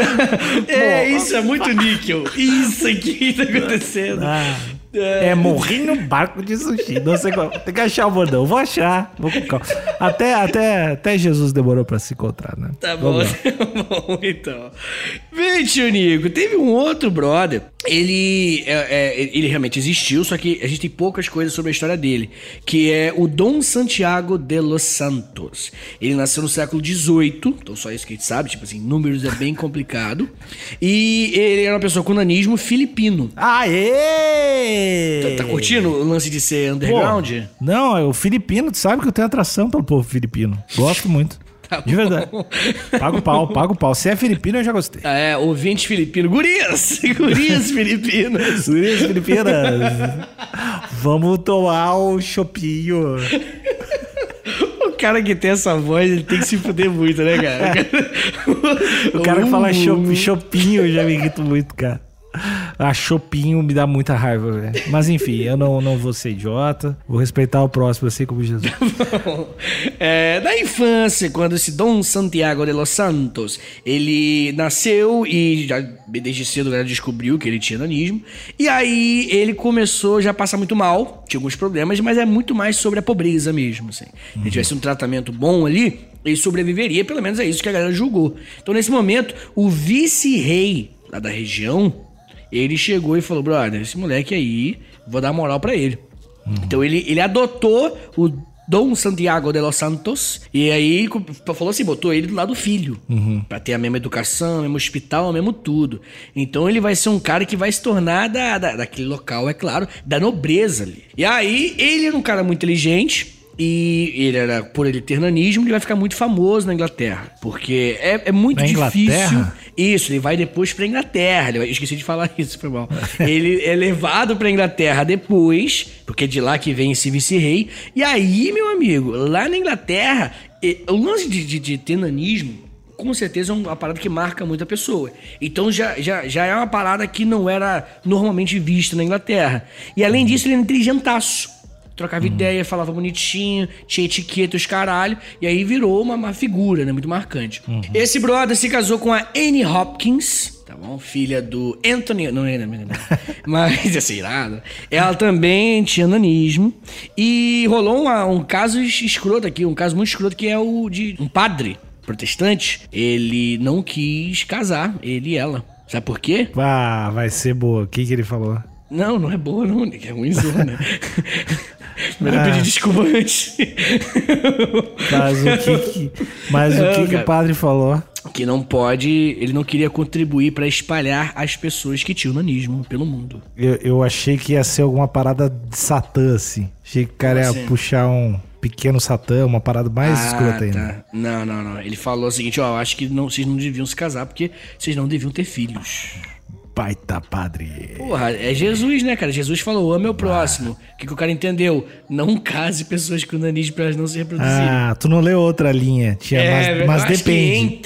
É, isso é muito níquel. Isso aqui tá acontecendo. Ah. É, morri no barco de sushi. Não sei qual. Tem que achar o bordão. Vou achar. Vou com calma. Até, até, até Jesus demorou pra se encontrar, né? Tá bom, tá bom, então. Vem, tio Nico. Teve um outro brother. Ele, é, é, ele realmente existiu, só que a gente tem poucas coisas sobre a história dele. Que é o Dom Santiago de los Santos. Ele nasceu no século dezoito. Então só isso que a gente sabe. Tipo assim, números é bem complicado. E ele era uma pessoa com nanismo filipino. Aê! Tá, tá curtindo o lance de ser underground? Pô, não, é o filipino. Tu sabe que eu tenho atração pelo povo filipino. Gosto muito. Tá de verdade. Paga o pau, paga o pau. Se é filipino, eu já gostei. Ah, é, ouvinte filipino. Gurias! Gurias filipinas. Gurias filipinas. Vamos tomar o chopinho. O cara que tem essa voz, ele tem que se fuder muito, né, cara? O cara que fala chop, chopinho, eu já me irrito muito, cara. A chopinho me dá muita raiva, velho. Mas enfim, eu não, não vou ser idiota. Vou respeitar o próximo, assim como Jesus. É, na infância, quando esse Dom Santiago de los Santos, ele nasceu e já desde cedo ele descobriu que ele tinha nanismo. E aí ele começou já a passar muito mal. Tinha alguns problemas, mas é muito mais sobre a pobreza mesmo, assim. Se ele tivesse um tratamento bom ali, ele sobreviveria. Pelo menos é isso que a galera julgou. Então nesse momento, o vice-rei lá da região, ele chegou e falou, brother, esse moleque aí, vou dar moral pra ele. Uhum. Então ele, ele adotou o Dom Santiago de los Santos, e aí falou assim, botou ele do lado do filho, uhum. Pra ter a mesma educação, o mesmo hospital, o mesmo tudo. Então ele vai ser um cara que vai se tornar da, da, daquele local, é claro, da nobreza ali. E aí ele era um cara muito inteligente, e ele era, por ele ter nanismo, ele vai ficar muito famoso na Inglaterra. Porque é, é muito na difícil. Inglaterra? Isso, ele vai depois pra Inglaterra. Ele vai, eu esqueci de falar isso, foi mal. Ele é levado pra Inglaterra depois, porque é de lá que vem esse vice-rei. E aí, meu amigo, lá na Inglaterra, o lance de, de, de ter nanismo, com certeza é uma parada que marca muito a pessoa. Então já, já, já é uma parada que não era normalmente vista na Inglaterra. E além disso, ele é inteligentaço. Trocava uhum. ideia, falava bonitinho, tinha etiqueta, os caralho. E aí virou uma, uma figura, né? Muito marcante. Uhum. Esse brother se casou com a Annie Hopkins, tá bom? Filha do Anthony... Não é, não é, não é. Mas, assim, nada. Ela também tinha nanismo. E rolou uma, um caso escroto aqui, um caso muito escroto, que é o de um padre protestante. Ele não quis casar, ele e ela. Sabe por quê? Ah, vai ser boa. O que que ele falou? Não, não é boa não, é ruimzona, né? Primeiro ah. pedir desculpa antes. Mas o que que, mas não, o que, que o padre falou? Que não pode, ele não queria contribuir pra espalhar as pessoas que tinham nanismo pelo mundo. Eu, eu achei que ia ser alguma parada de Satã, assim. Achei que o cara assim? ia puxar um pequeno Satã, uma parada mais ah, escrota ainda. Tá. Não, não, não. Ele falou o seguinte, ó, eu acho que não, vocês não deviam se casar porque vocês não deviam ter filhos. Baita padre. Porra, é Jesus, né, cara? Jesus falou, ame o próximo. O ah. que, que o cara entendeu? Não case pessoas com nanismo pra elas não se reproduzirem. Ah, tu não leu outra linha. Tinha, é, mas, mas depende. entre...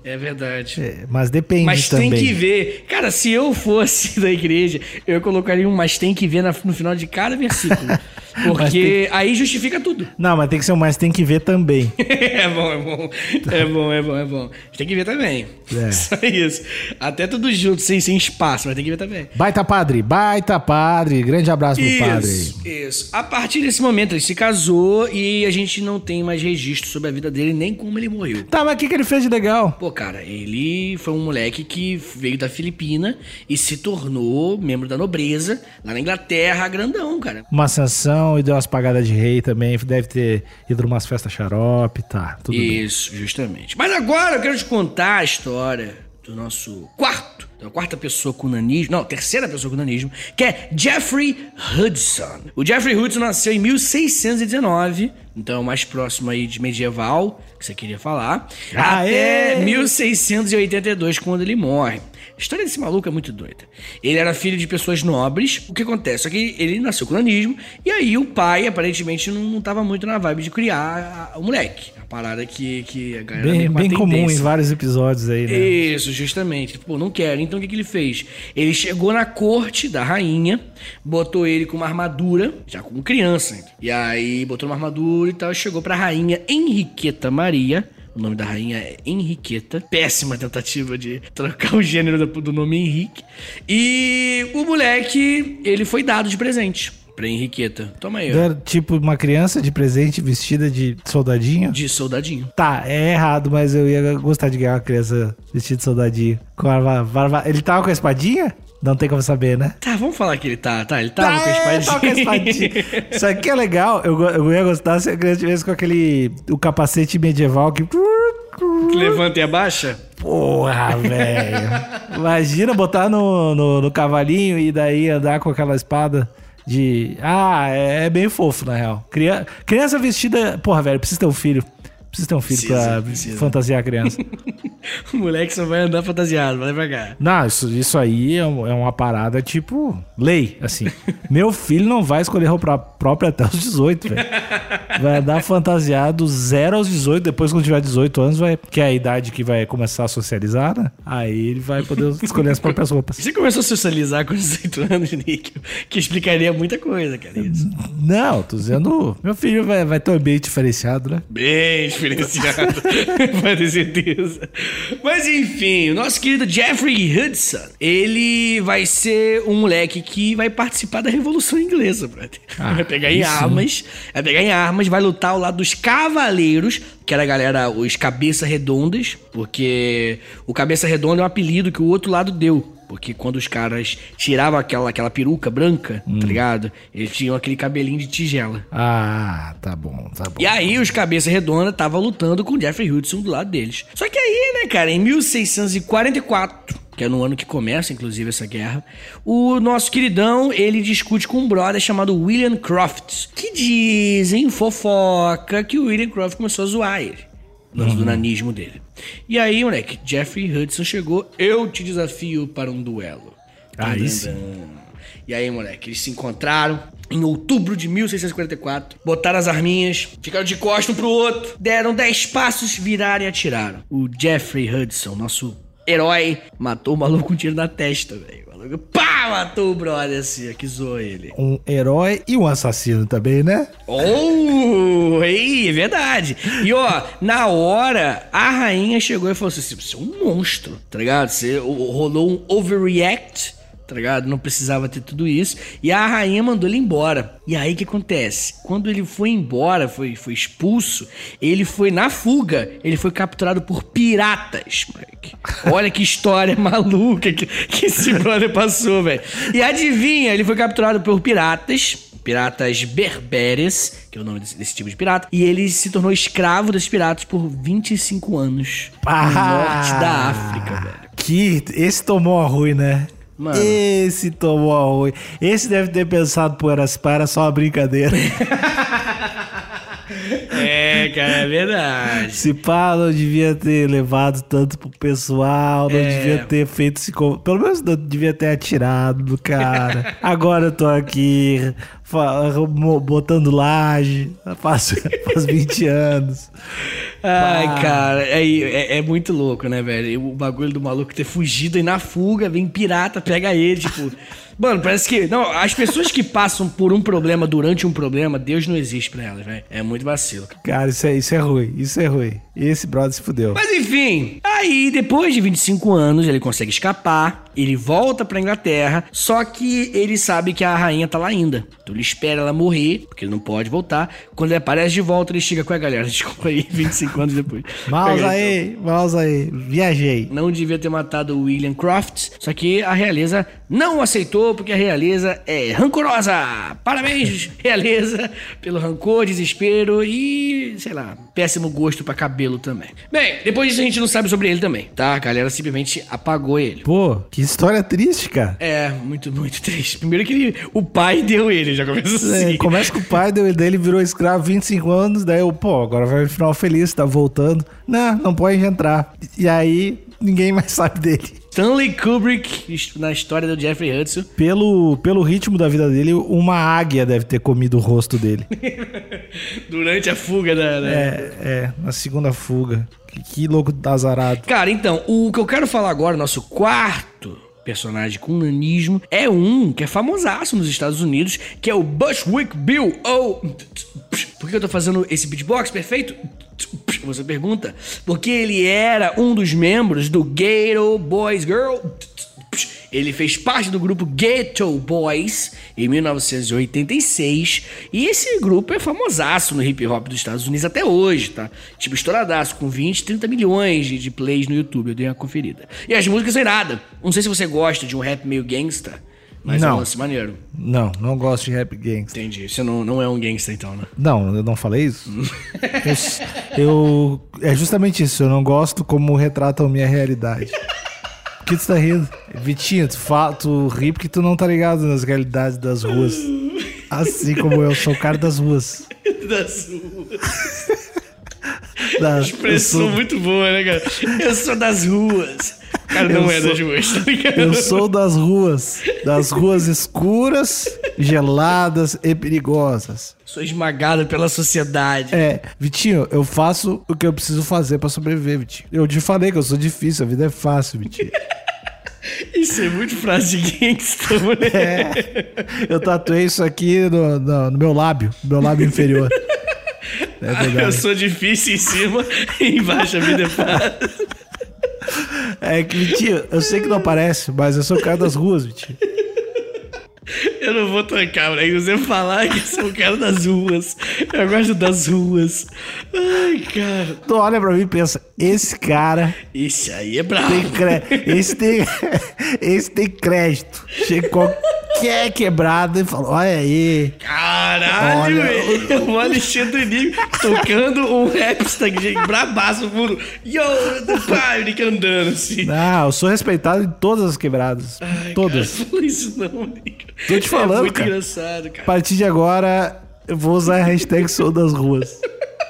É verdade. É, mas depende Mas também. tem que ver. Cara, se eu fosse da igreja, eu colocaria um mas tem que ver na- no final de cada versículo. Porque aí justifica tudo. Não, mas tem que ser um mas tem que ver também. É bom, é bom. É bom, é bom, é bom. Tem que ver também. É. Só isso. Até tudo junto, sem, sem espaço, mas tem que ver também. Baita padre, baita padre. Grande abraço pro padre. Isso, isso. A partir desse momento, ele se casou e a gente não tem mais registro sobre a vida dele, nem como ele morreu. Tá, mas o que, que ele fez de legal? Pô, cara, ele foi um moleque que veio da Filipina e se tornou membro da nobreza lá na Inglaterra, grandão, cara. Uma ascensão e deu umas pagadas de rei também. Deve ter ido umas festas xarope, tá, tudo bem. Isso, justamente. Mas agora eu quero te contar a história do nosso quarto, da quarta pessoa com nanismo, não, terceira pessoa com nanismo, que é Jeffrey Hudson. O Jeffrey Hudson nasceu em mil seiscentos e dezenove, então mais próximo aí de medieval, que você queria falar, Aê! até mil seiscentos e oitenta e dois, quando ele morre. A história desse maluco é muito doida. Ele era filho de pessoas nobres. O que acontece? Só que ele nasceu com nanismo. E aí o pai, aparentemente, não, não tava muito na vibe de criar a- o moleque. A parada que, que a galera Bem, meio com a bem comum em tendência. vários episódios aí, né? Isso, justamente. Pô, não quero. Então o que, que ele fez? Ele chegou na corte da rainha, botou ele com uma armadura, já como criança. ainda. E aí botou uma armadura e tal, e chegou pra rainha Henriqueta Maria. O nome da rainha é Henriqueta. Péssima tentativa de trocar o gênero do, do nome Henrique. E o moleque, ele foi dado de presente pra Henriqueta. Toma aí, ó. Era tipo uma criança de presente vestida de soldadinho? De soldadinho. Tá, é errado, mas eu ia gostar de ganhar uma criança vestida de soldadinho. Com a varva... Ele tava com a espadinha? Não tem como saber, né? Tá, vamos falar que ele tá. Tá, ele tava Tá, com a espadinha. é, tava com a espadinha. Isso aqui é legal. Eu, go- eu ia gostar se a criança tivesse com aquele... O capacete medieval que... Levanta e abaixa? Porra, velho. Imagina botar no, no, no cavalinho e daí andar com aquela espada de... Ah, é, é bem fofo, na real. Criança, criança vestida... Porra, velho, precisa ter um filho. Precisa ter um filho Precisa, pra precisa. fantasiar a criança. O moleque só vai andar fantasiado, vai pra cá. Não, isso, isso aí é, um- é uma parada tipo lei, assim. Meu filho não vai escolher roupa própria até os dezoito, velho. Vai andar fantasiado zero aos dezoito, depois quando tiver dezoito anos, vai, que é a idade que vai começar a socializar, né? Aí ele vai poder escolher as próprias roupas. Você começou a socializar com dezoito anos, Nick, que explicaria muita coisa, cara, isso. Não, tô dizendo, meu filho vai, vai ter um ambiente diferenciado, né? Bem diferenciado, pode ter certeza. Mas enfim, o nosso querido Jeffrey Hudson, ele vai ser um moleque que vai participar da Revolução Inglesa, brother. Ah, vai pegar em aí sim. armas, vai pegar em armas, vai lutar ao lado dos cavaleiros, que era a galera, os cabeça redondas, porque o cabeça redonda é um apelido que o outro lado deu. Porque quando os caras tiravam aquela, aquela peruca branca, tá ligado? Eles tinham aquele cabelinho de tigela. Ah, tá bom, tá bom. E aí os cabeça redonda estavam lutando com o Jeffrey Hudson do lado deles. Só que aí, né, cara, em mil seiscentos e quarenta e quatro, que é no ano que começa, inclusive, essa guerra, o nosso queridão, ele discute com um brother chamado William Croft, que dizem, fofoca, que o William Croft começou a zoar ele. Lance do nanismo dele. E aí, moleque, Jeffrey Hudson chegou, eu te desafio para um duelo. Aí Dun, sim. dun, dun. E aí, moleque, eles se encontraram em outubro de mil seiscentos e quarenta e quatro, botaram as arminhas, ficaram de costas um pro outro, deram dez passos, viraram e atiraram. O Jeffrey Hudson, nosso herói, matou o maluco com um tiro na testa, velho. O maluco, pá, matou o brother assim, que zoou ele. Um herói e um assassino também, né? Oh, ei, é verdade. E ó, na hora, a rainha chegou e falou assim: você é um monstro, tá ligado? Você o- rolou um overreact, tá ligado? Não precisava ter tudo isso. E a rainha mandou ele embora. E aí o que acontece? Quando ele foi embora, foi, foi expulso, ele foi na fuga, ele foi capturado por piratas, moleque. Olha que história maluca que, que esse brother passou, velho. E adivinha, ele foi capturado por piratas. Piratas berberes, que é o nome desse, desse tipo de pirata. E ele se tornou escravo desses piratas por vinte e cinco anos. No norte da África, velho. Que esse tomou a ruim, né? Mano. Esse tomou a ruim. Esse deve ter pensado, pô, era, era só uma brincadeira. É, cara, é verdade. Se pá, não devia ter levado tanto pro pessoal, não É. devia ter feito esse... com- Pelo menos não devia ter atirado no cara. Agora eu tô aqui botando laje, faz, faz vinte anos. Ai, Pá. cara, é, é, é muito louco, né, velho? O bagulho do maluco ter fugido e na fuga vem pirata, pega ele, tipo... Mano, parece que... Não, as pessoas que passam por um problema durante um problema, Deus não existe pra elas, velho. É muito vacilo. Cara, isso é, isso é ruim, isso é ruim. E esse brother se fudeu. Mas enfim, aí depois de vinte e cinco anos ele consegue escapar, ele volta pra Inglaterra, só que ele sabe que a rainha tá lá ainda. Então ele espera ela morrer, porque ele não pode voltar. Quando ele aparece de volta, ele chega com a galera. Desculpa aí, vinte e cinco anos depois. Mouse aí, mouse aí, viajei. Não devia ter matado o William Crofts, só que a realeza não aceitou, porque a realeza é rancorosa. Parabéns, realeza, pelo rancor, desespero e, sei lá, péssimo gosto pra cabelo também. Bem, depois disso a gente não sabe sobre ele também, tá? A galera simplesmente apagou ele. Pô, que história triste, cara. É, muito, muito triste. Primeiro que ele, o pai deu ele, já começa assim. É, começa com o pai dele, dele virou escravo vinte e cinco anos, daí eu, pô, agora vai no final feliz, tá voltando. Não, não pode entrar. E aí, ninguém mais sabe dele. Stanley Kubrick, na história do Jeffrey Hudson. Pelo, pelo ritmo da vida dele, uma águia deve ter comido o rosto dele. Durante a fuga da... da... É, é, na segunda fuga. Que, que louco azarado. Cara, então, o que eu quero falar agora, nosso quarto personagem com nanismo, é um que é famosaço nos Estados Unidos, que é o Bushwick Bill. Ou... Por que eu tô fazendo esse beatbox perfeito? Você pergunta. Porque ele era um dos membros do Ghetto Boys Girl. Ele fez parte do grupo Ghetto Boys em mil novecentos e oitenta e seis. E esse grupo é famosaço no hip hop dos Estados Unidos até hoje, tá? Tipo, estouradaço, com vinte, trinta milhões de, de plays no YouTube. Eu dei uma conferida. E as músicas são nada. Não sei se você gosta de um rap meio gangsta, mas Não. é um lance maneiro. Não, não gosto de rap gangsta. Entendi. Você não, não é um gangsta então, né? Não, eu não falei isso. eu, eu- É justamente isso, eu não gosto como retratam minha realidade. Por que tu tá rindo? Vitinho, tu, fala, tu ri porque tu não tá ligado nas realidades das ruas. Assim como eu sou o cara das ruas. Das ruas. Da, Expressão eu sou, muito boa, né, cara? Eu sou das ruas. O cara não Eu é sou- das ruas, tá ligado? eu sou das ruas. Das ruas escuras, geladas e perigosas. Sou esmagado pela sociedade. É, Vitinho, eu faço o que eu preciso fazer pra sobreviver, Vitinho. Eu te falei que eu sou difícil, a vida é fácil, Vitinho. Isso é muito frase de gangsta, moleque. É, eu tatuei isso aqui no, no- no meu lábio, no meu lábio inferior. É Eu verdade. sou difícil em cima e embaixo a vida é fácil. É que, Vitinho, eu sei que não aparece, mas eu sou o cara das ruas, Vitinho. Eu não vou trancar, moleque. Você falar que eu sou o cara das ruas. Eu gosto das ruas. Ai, cara. Tu olha pra mim e pensa, esse cara Isso aí é brabo. tem crédito. Esse tem, esse tem crédito. Chega em qualquer quebrada e fala, olha aí. Caralho, Olha, velho. O Alexandre Nigo tocando um rapstack de brabaço puro. Yo, do pai, Nick andando assim. Não, eu sou respeitado em todas as quebradas. Ai, todas. Cara, não fala isso não, Nico. Tô te falando, É muito cara. engraçado, A cara. partir de agora, eu vou usar a hashtag sou das ruas.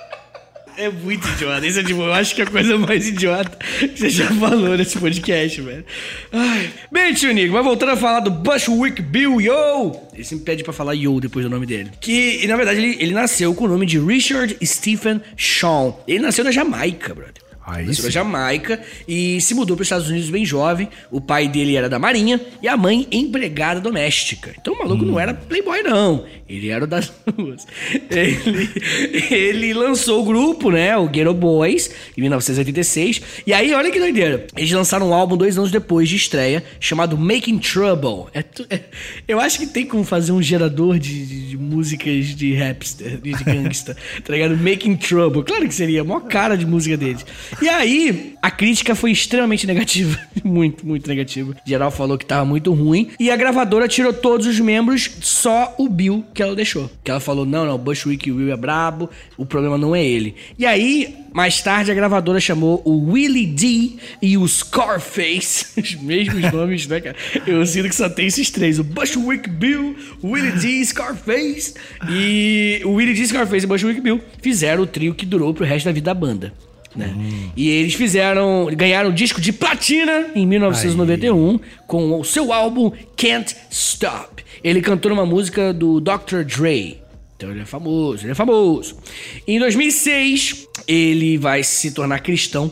É muito idiota. Isso é, tipo, eu acho que é a coisa mais idiota que você já falou nesse podcast, velho. Ai. Bem, tio Nico, mas voltando a falar do Bushwick Bill, yo! Ele sempre pede pra falar yo depois do nome dele. Que, na verdade, ele, ele nasceu com o nome de Richard Stephen Shaw. Ele nasceu na Jamaica, brother. Aí Nasceu na sim. Jamaica e se mudou para os Estados Unidos bem jovem. O pai dele era da Marinha e a mãe empregada doméstica. Então o maluco Hum. não era playboy, não. Ele era o das ruas. Ele, ele lançou o grupo, né? O Ghetto Boys, em mil novecentos e oitenta e seis. E aí, olha que doideira. Eles lançaram um álbum dois anos depois de estreia, chamado Making Trouble. É tu- é- eu acho que tem como fazer um gerador de, de- de músicas de rapster, de, de gangsta. Tá ligado? Making Trouble. Claro que seria. A maior cara de música deles. E aí, a crítica foi extremamente negativa. Muito, muito negativa. Geral falou que tava muito ruim. E a gravadora tirou todos os membros, só o Bill que ela deixou. Que ela falou, não, não, o Bushwick Bill é brabo, o problema não é ele. E aí, mais tarde, a gravadora chamou o Willie D e o Scarface. Os mesmos nomes, né, cara? Eu sinto que só tem esses três. O Bushwick Bill, o Willie D e Scarface. E o Willie D, Scarface e o Bushwick Bill fizeram o trio que durou pro resto da vida da banda. Né? Hum. E eles fizeram, ganharam o disco de platina em mil novecentos e noventa e um Aí. com o seu álbum Can't Stop. Ele cantou uma música do doutor Dre. Então ele é famoso, ele é famoso. Em dois mil e seis, ele vai se tornar cristão,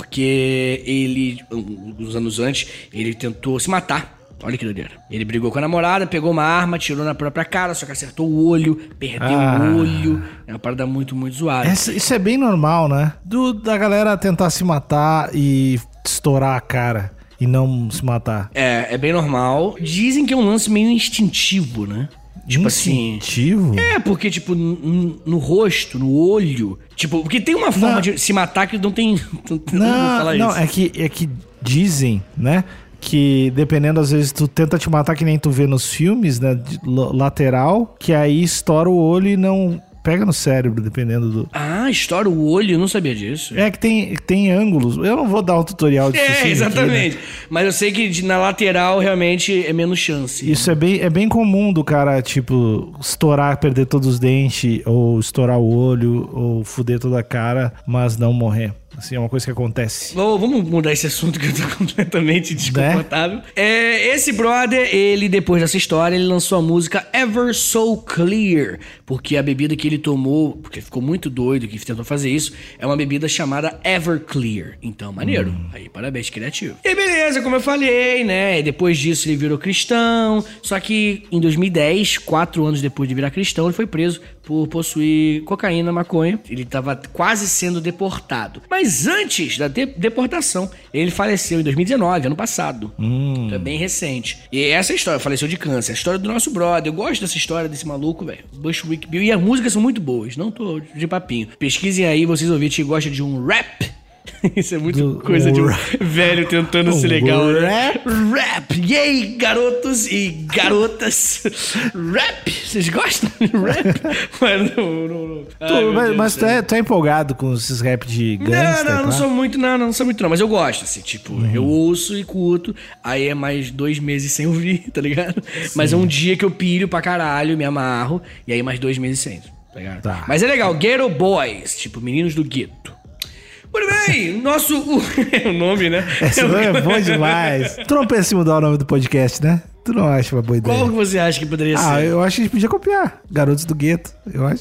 porque ele, uns anos antes, ele tentou se matar. Olha que doideira. Ele brigou com a namorada, pegou uma arma, tirou na própria cara, só que acertou o olho, perdeu ah. o olho. É uma parada muito, muito zoada. Essa, isso é bem normal, né? Do, da galera tentar se matar e estourar a cara e não se matar. É, é bem normal. Dizem que é um lance meio instintivo, né? Tipo instintivo? assim... É, porque, tipo, no, no rosto, no olho... Tipo, porque tem uma forma não. de se matar que não tem... Não, não, não, não é, que, é que dizem, né? Que dependendo, às vezes, tu tenta te matar que nem tu vê nos filmes, né? De, lateral, que aí estoura o olho e não pega no cérebro, dependendo do... Ah, estoura o olho? Eu não sabia disso. É que tem, tem ângulos. Eu não vou dar um tutorial disso. É, exatamente. Aqui, né? Mas eu sei que na lateral, realmente, é menos chance. Isso é bem, é bem comum do cara, tipo, estourar, perder todos os dentes, ou estourar o olho, ou fuder toda a cara, mas não morrer. Assim, é uma coisa que acontece. Oh, vamos mudar esse assunto que eu tô completamente desconfortável. Né? É, esse brother, ele, depois dessa história, ele lançou a música Ever So Clear, porque a bebida que ele tomou, porque ficou muito doido que tentou fazer isso, é uma bebida chamada Everclear. Então, maneiro. Hum. Aí, parabéns, criativo. E beleza, como eu falei, né? Depois disso, ele virou cristão. Só que em dois mil e dez, quatro anos depois de virar cristão, ele foi preso por possuir cocaína, maconha. Ele tava quase sendo deportado. Mas antes da de- deportação, ele faleceu em dois mil e dezenove, ano passado. Hum. Então é bem recente. E essa história, faleceu de câncer. A história do nosso brother. Eu gosto dessa história desse maluco, velho. Bushwick Bill. E as músicas são muito boas. Não tô de papinho. Pesquisem aí, vocês ouvintes que gostam de um rap. Isso é muito do, coisa de um rap. Velho tentando ser legal, né? Rap? Rap! E aí, garotos e garotas? Rap! Vocês gostam de rap? Mas não, não, não. Ai, tu, mas mas tu, é, tu é empolgado com esses rap de gangsta? Não, não, não sou muito, não, não sou muito não. Mas eu gosto, assim, tipo, uhum. eu ouço e curto. Aí é mais dois meses sem ouvir, tá ligado? Sim. Mas é um dia que eu pilho pra caralho, me amarro. E aí mais dois meses sem, tá ligado? Tá. Mas é legal, Ghetto Boys, tipo, meninos do gueto. Muito bem, nosso... O nome, né? Esse nome é bom demais. Tu não pensa em mudar o nome do podcast, né? Tu não acha uma boa ideia? Qual que você acha que poderia ah, ser? Ah, eu acho que a gente podia copiar. Garotos do Gueto, eu acho.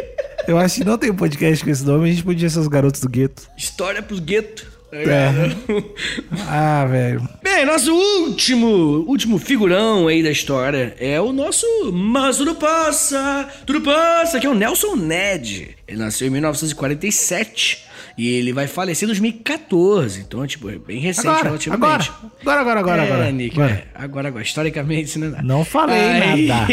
Eu acho que não tem podcast com esse nome, a gente podia ser os Garotos do Gueto. História pros guetos. É. Ah, velho. Bem, nosso último, último figurão aí da história é o nosso Mas Tudo Passa, Tudo Passa, que é o Nelson Ned. Ele nasceu em mil novecentos e quarenta e sete e ele vai falecer em dois mil e catorze. Então, tipo, é bem recente agora, relativamente. Agora, agora, agora, é, agora. Nick, agora. É, agora, agora. Historicamente, isso não é nada. Não falei aí, nada.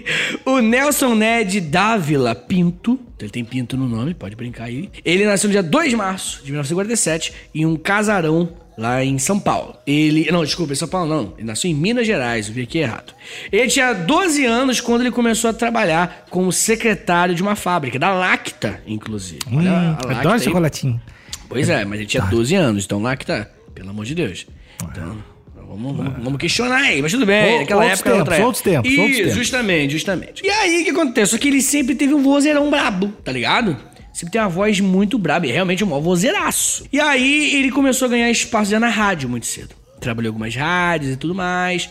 O Nelson Ned Dávila Pinto, ele tem Pinto no nome, pode brincar aí. Ele nasceu no dia dois de março de mil novecentos e quarenta e sete em um casarão lá em São Paulo. Ele... Não, desculpa, em São Paulo não. Ele nasceu em Minas Gerais, eu vi aqui errado. Ele tinha doze anos quando ele começou a trabalhar como secretário de uma fábrica, da Lacta, inclusive. Hum, Olha a Lacta. Adoro chocolatinho. Pois é, mas ele tinha doze anos, então Lacta, pelo amor de Deus. Então... Vamos, vamos, vamos questionar aí, mas tudo bem. Naquela época tempos, outra época. Outros tempos, outros Isso, tempos. justamente, justamente. E aí, o que acontece? Só que ele sempre teve um vozeirão brabo, tá ligado? Sempre tem uma voz muito braba, e realmente um vozeiraço. E aí, ele começou a ganhar espaço já na rádio muito cedo. Trabalhou em algumas rádios e tudo mais.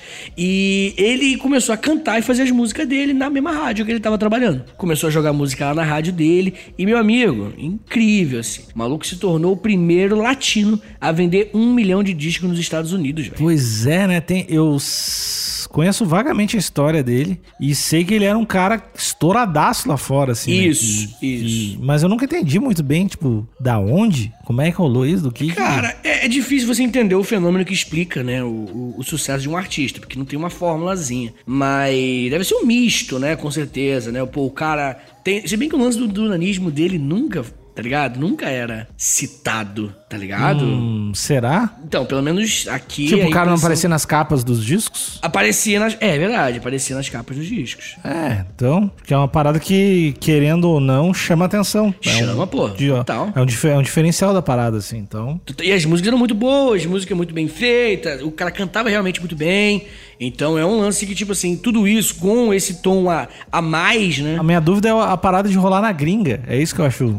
E ele começou a cantar e fazer as músicas dele na mesma rádio que ele tava trabalhando. Começou a jogar música lá na rádio dele. E, meu amigo, incrível, assim. O maluco se tornou o primeiro latino a vender um milhão de discos nos Estados Unidos, velho. Pois é, né? Tem, eu conheço vagamente a história dele. E sei que ele era um cara estouradaço lá fora, assim. Isso, né? e, isso. E, mas eu nunca entendi muito bem, tipo, da onde? Como é que rolou isso? Do que? Cara, que... é, é difícil você entender o fenômeno que explica, né, o, o, o sucesso de um artista, porque não tem uma formulazinha. Mas deve ser um misto, né, com certeza, né? Pô, o cara tem... Se bem que o lance do, do nanismo dele nunca... Tá ligado? Nunca era citado, tá ligado? Hum, será? Então, pelo menos aqui... Tipo, o cara não impressão... aparecia nas capas dos discos? Aparecia nas... É verdade, aparecia nas capas dos discos. É, então... Que é uma parada que, querendo ou não, chama atenção. Chama, é um, pô. De, total. É um, é um diferencial da parada, assim, então... E as músicas eram muito boas, música muito bem feita, o cara cantava realmente muito bem. Então é um lance que, tipo assim, tudo isso com esse tom a, a mais, né? A minha dúvida é a parada de rolar na gringa. É isso que eu acho louco.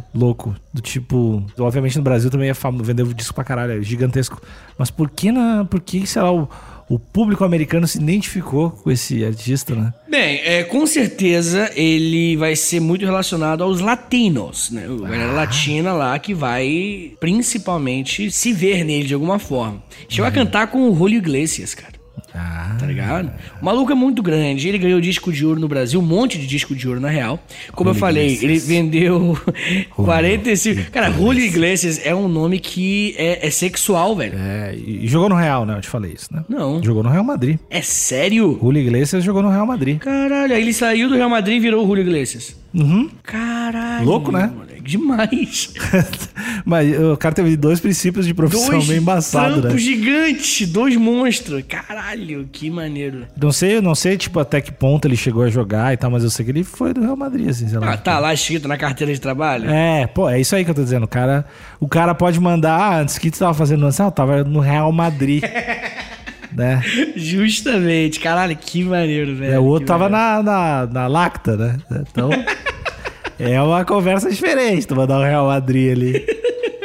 louco. Do tipo... Obviamente no Brasil também é famoso, vendeu disco pra caralho, é gigantesco. Mas por que, na, por que sei lá, o, o público americano se identificou com esse artista, né? Bem, é, com certeza ele vai ser muito relacionado aos latinos, né? A galera latina lá que vai principalmente se ver nele de alguma forma. Chegou a cantar com o Julio Iglesias, cara. Ah, Tá ligado? O maluco é muito grande. Ele ganhou disco de ouro no Brasil, um monte de disco de ouro na real. Como Julio eu falei, Iglesias. ele vendeu quarenta e cinco. Cara, Julio Iglesias é um nome que é, é sexual, velho. É, e jogou no Real, né? Eu te falei isso, né? Não. Jogou no Real Madrid. É sério? Julio Iglesias jogou no Real Madrid. Caralho, aí ele saiu do Real Madrid e virou o Julio Iglesias. Uhum. Caralho. Louco, né? Moleque, demais. Mas o cara teve dois princípios de profissão Dois bem embaçados, né? trampos gigantes, dois monstros. Caralho, que maneiro. Não sei, não sei, tipo, até que ponto ele chegou a jogar e tal, mas eu sei que ele foi do Real Madrid, assim, sei lá. Ah, tá lá escrito na carteira de trabalho? É, pô, é isso aí que eu tô dizendo. O cara, o cara pode mandar, ah, antes que tu tava fazendo antes, ah, eu tava no Real Madrid. Né? Justamente. Caralho, que maneiro, velho. É, o outro que tava maneiro. na, na, na Lacta, né? Então, é uma conversa diferente tu mandar o Real Madrid ali.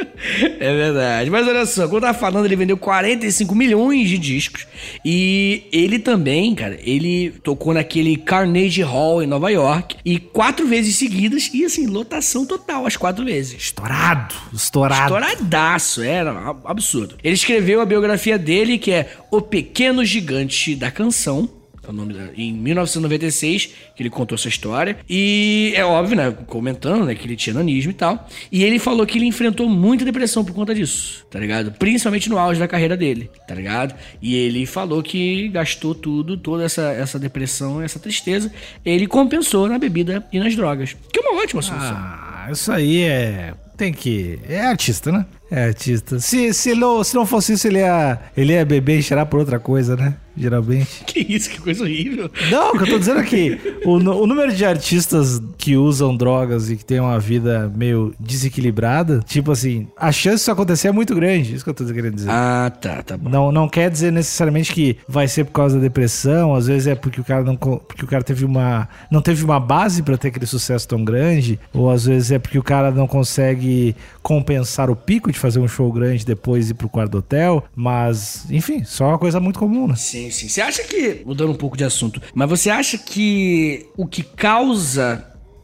É verdade. Mas olha só, quando eu tava falando, ele vendeu quarenta e cinco milhões de discos. E ele também, cara, ele tocou naquele Carnegie Hall em Nova York. E quatro vezes seguidas. E assim, lotação total, as quatro vezes. Estourado, estourado. Estouradaço, era absurdo. Ele escreveu a biografia dele, que é O Pequeno Gigante da Canção. É o nome da, em mil novecentos e noventa e seis, que ele contou essa história. E é óbvio, né? Comentando, né? Que ele tinha nanismo e tal. E ele falou que ele enfrentou muita depressão por conta disso, tá ligado? Principalmente no auge da carreira dele, tá ligado? E ele falou que gastou tudo, toda essa, essa depressão, essa tristeza. Ele compensou na bebida e nas drogas. Que é uma ótima solução. Ah, isso aí é... Tem que... É artista, né? É artista. Se, se, não, se não fosse isso, ele ia, ele ia beber e cheirar por outra coisa, né? Geralmente. Que isso, que coisa horrível. Não, o que eu tô dizendo aqui, o, o número de artistas que usam drogas e que tem uma vida meio desequilibrada, tipo assim, a chance disso acontecer é muito grande, isso que eu tô querendo dizer. Ah, tá, tá bom. Não, não quer dizer necessariamente que vai ser por causa da depressão, às vezes é porque o cara não porque o cara teve uma não teve uma base pra ter aquele sucesso tão grande, ou às vezes é porque o cara não consegue compensar o pico de fazer um show grande depois ir pro quarto do hotel, mas enfim, só uma coisa muito comum, né? Sim, sim. Você acha que, mudando um pouco de assunto, mas você acha que o que causa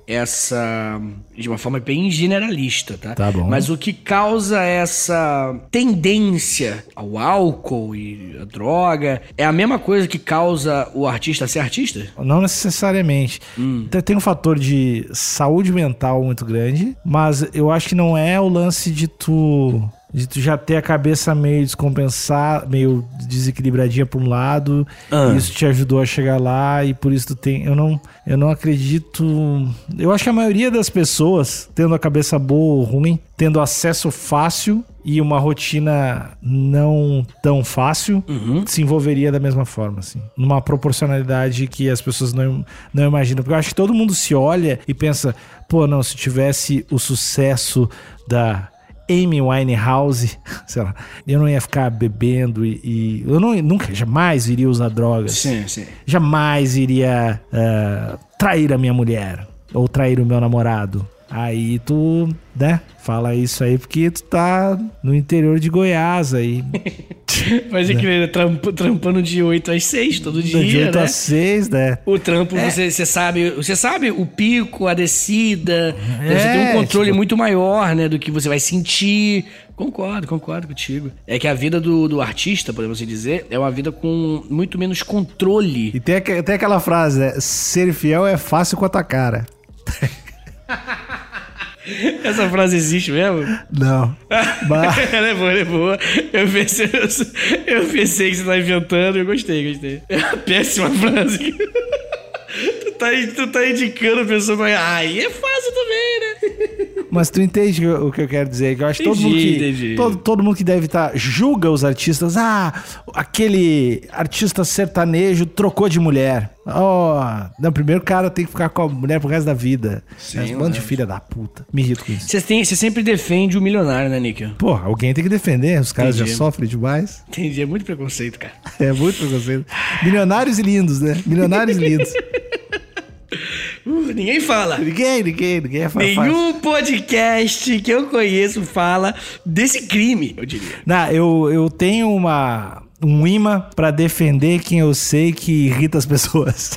essa, de uma forma bem generalista, tá? Tá bom. Mas o que causa essa tendência ao álcool e a droga é a mesma coisa que causa o artista a ser artista? Não necessariamente. Hum. Tem- Tem um fator de saúde mental muito grande, mas eu acho que não é o lance de tu, de tu já ter a cabeça meio descompensada, meio desequilibradinha pra um lado, Ah. e isso te ajudou a chegar lá e por isso tu tem... Eu não, eu não acredito... Eu acho que a maioria das pessoas, tendo a cabeça boa ou ruim, tendo acesso fácil e uma rotina não tão fácil, Uhum. se envolveria da mesma forma, assim. Numa proporcionalidade que as pessoas não, não imaginam. Porque eu acho que todo mundo se olha e pensa, pô, não, se tivesse o sucesso da Amy Winehouse, sei lá, eu não ia ficar bebendo e... e- eu não, nunca, jamais iria usar drogas. Sim, sim. Jamais iria ah, trair a minha mulher ou trair o meu namorado. Aí tu, né, fala isso aí porque tu tá no interior de Goiás aí. Mas é que ele trampa, trampando de oito às seis todo dia, de oito né? a seis, né? O trampo, você, você sabe, você sabe o pico, a descida, É, você tem um controle tipo- muito maior, né, do que você vai sentir. Concordo, concordo contigo. É que a vida do, do artista, podemos assim dizer, é uma vida com muito menos controle. E tem, aque- tem aquela frase, né? Ser fiel é fácil com a tua cara. Essa frase existe mesmo? Não. Mas, Ela é boa, ela é boa. Eu pensei, eu pensei que você tá inventando, eu gostei, gostei. É uma péssima frase. Tu tá, tu tá indicando a pessoa pra... Aí é fácil também, né? mas tu entende o que eu quero dizer? Que eu acho que todo Entendi, mundo que, entendi. todo, todo mundo que deve estar julga os artistas. Ah, aquele artista sertanejo trocou de mulher. Ó, não, primeiro o cara tem que ficar com a mulher pro resto da vida. Sim, É um bando de né? filha da puta. Me irrito com isso. Você, tem, você sempre defende o milionário, né, Nick? Pô, alguém tem que defender. Os caras Entendi. já sofrem demais. Entendi, é muito preconceito, cara. É muito preconceito. Milionários e lindos, né? Milionários e lindos. Uh, ninguém fala. Ninguém, ninguém, ninguém fala. Nenhum podcast que eu conheço fala desse crime, eu diria. Não, eu, eu tenho uma... um imã pra defender quem eu sei que irrita as pessoas.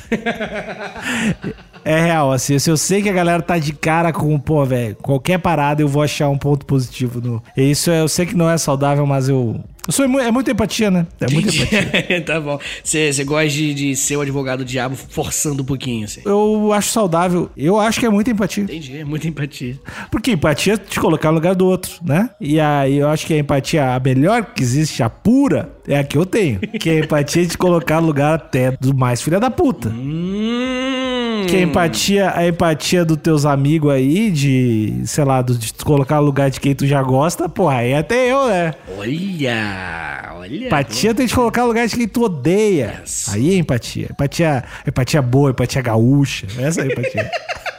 É real, assim, se eu sei que a galera tá de cara com, pô, velho, qualquer parada eu vou achar um ponto positivo no... Isso eu sei que não é saudável, mas eu... eu sou, é muita empatia, né? É muita empatia. Tá bom. Você gosta de, de ser o advogado do diabo forçando um pouquinho, assim. Eu acho saudável. Eu acho que é muita empatia. Entendi, é muita empatia. Porque empatia é te colocar no lugar do outro, né? E aí eu acho que a empatia, a melhor que existe, a pura, é a que eu tenho. Que a empatia é te colocar no lugar até do mais filha da puta. Hum... Que a empatia, a empatia dos teus amigos aí, de, sei lá, de te colocar no lugar de quem tu já gosta, porra, aí até eu, né? Olha, olha. Empatia tem que te colocar no lugar de quem tu odeia. Yes. Aí é empatia. Empatia, empatia boa, empatia gaúcha. Essa é a empatia.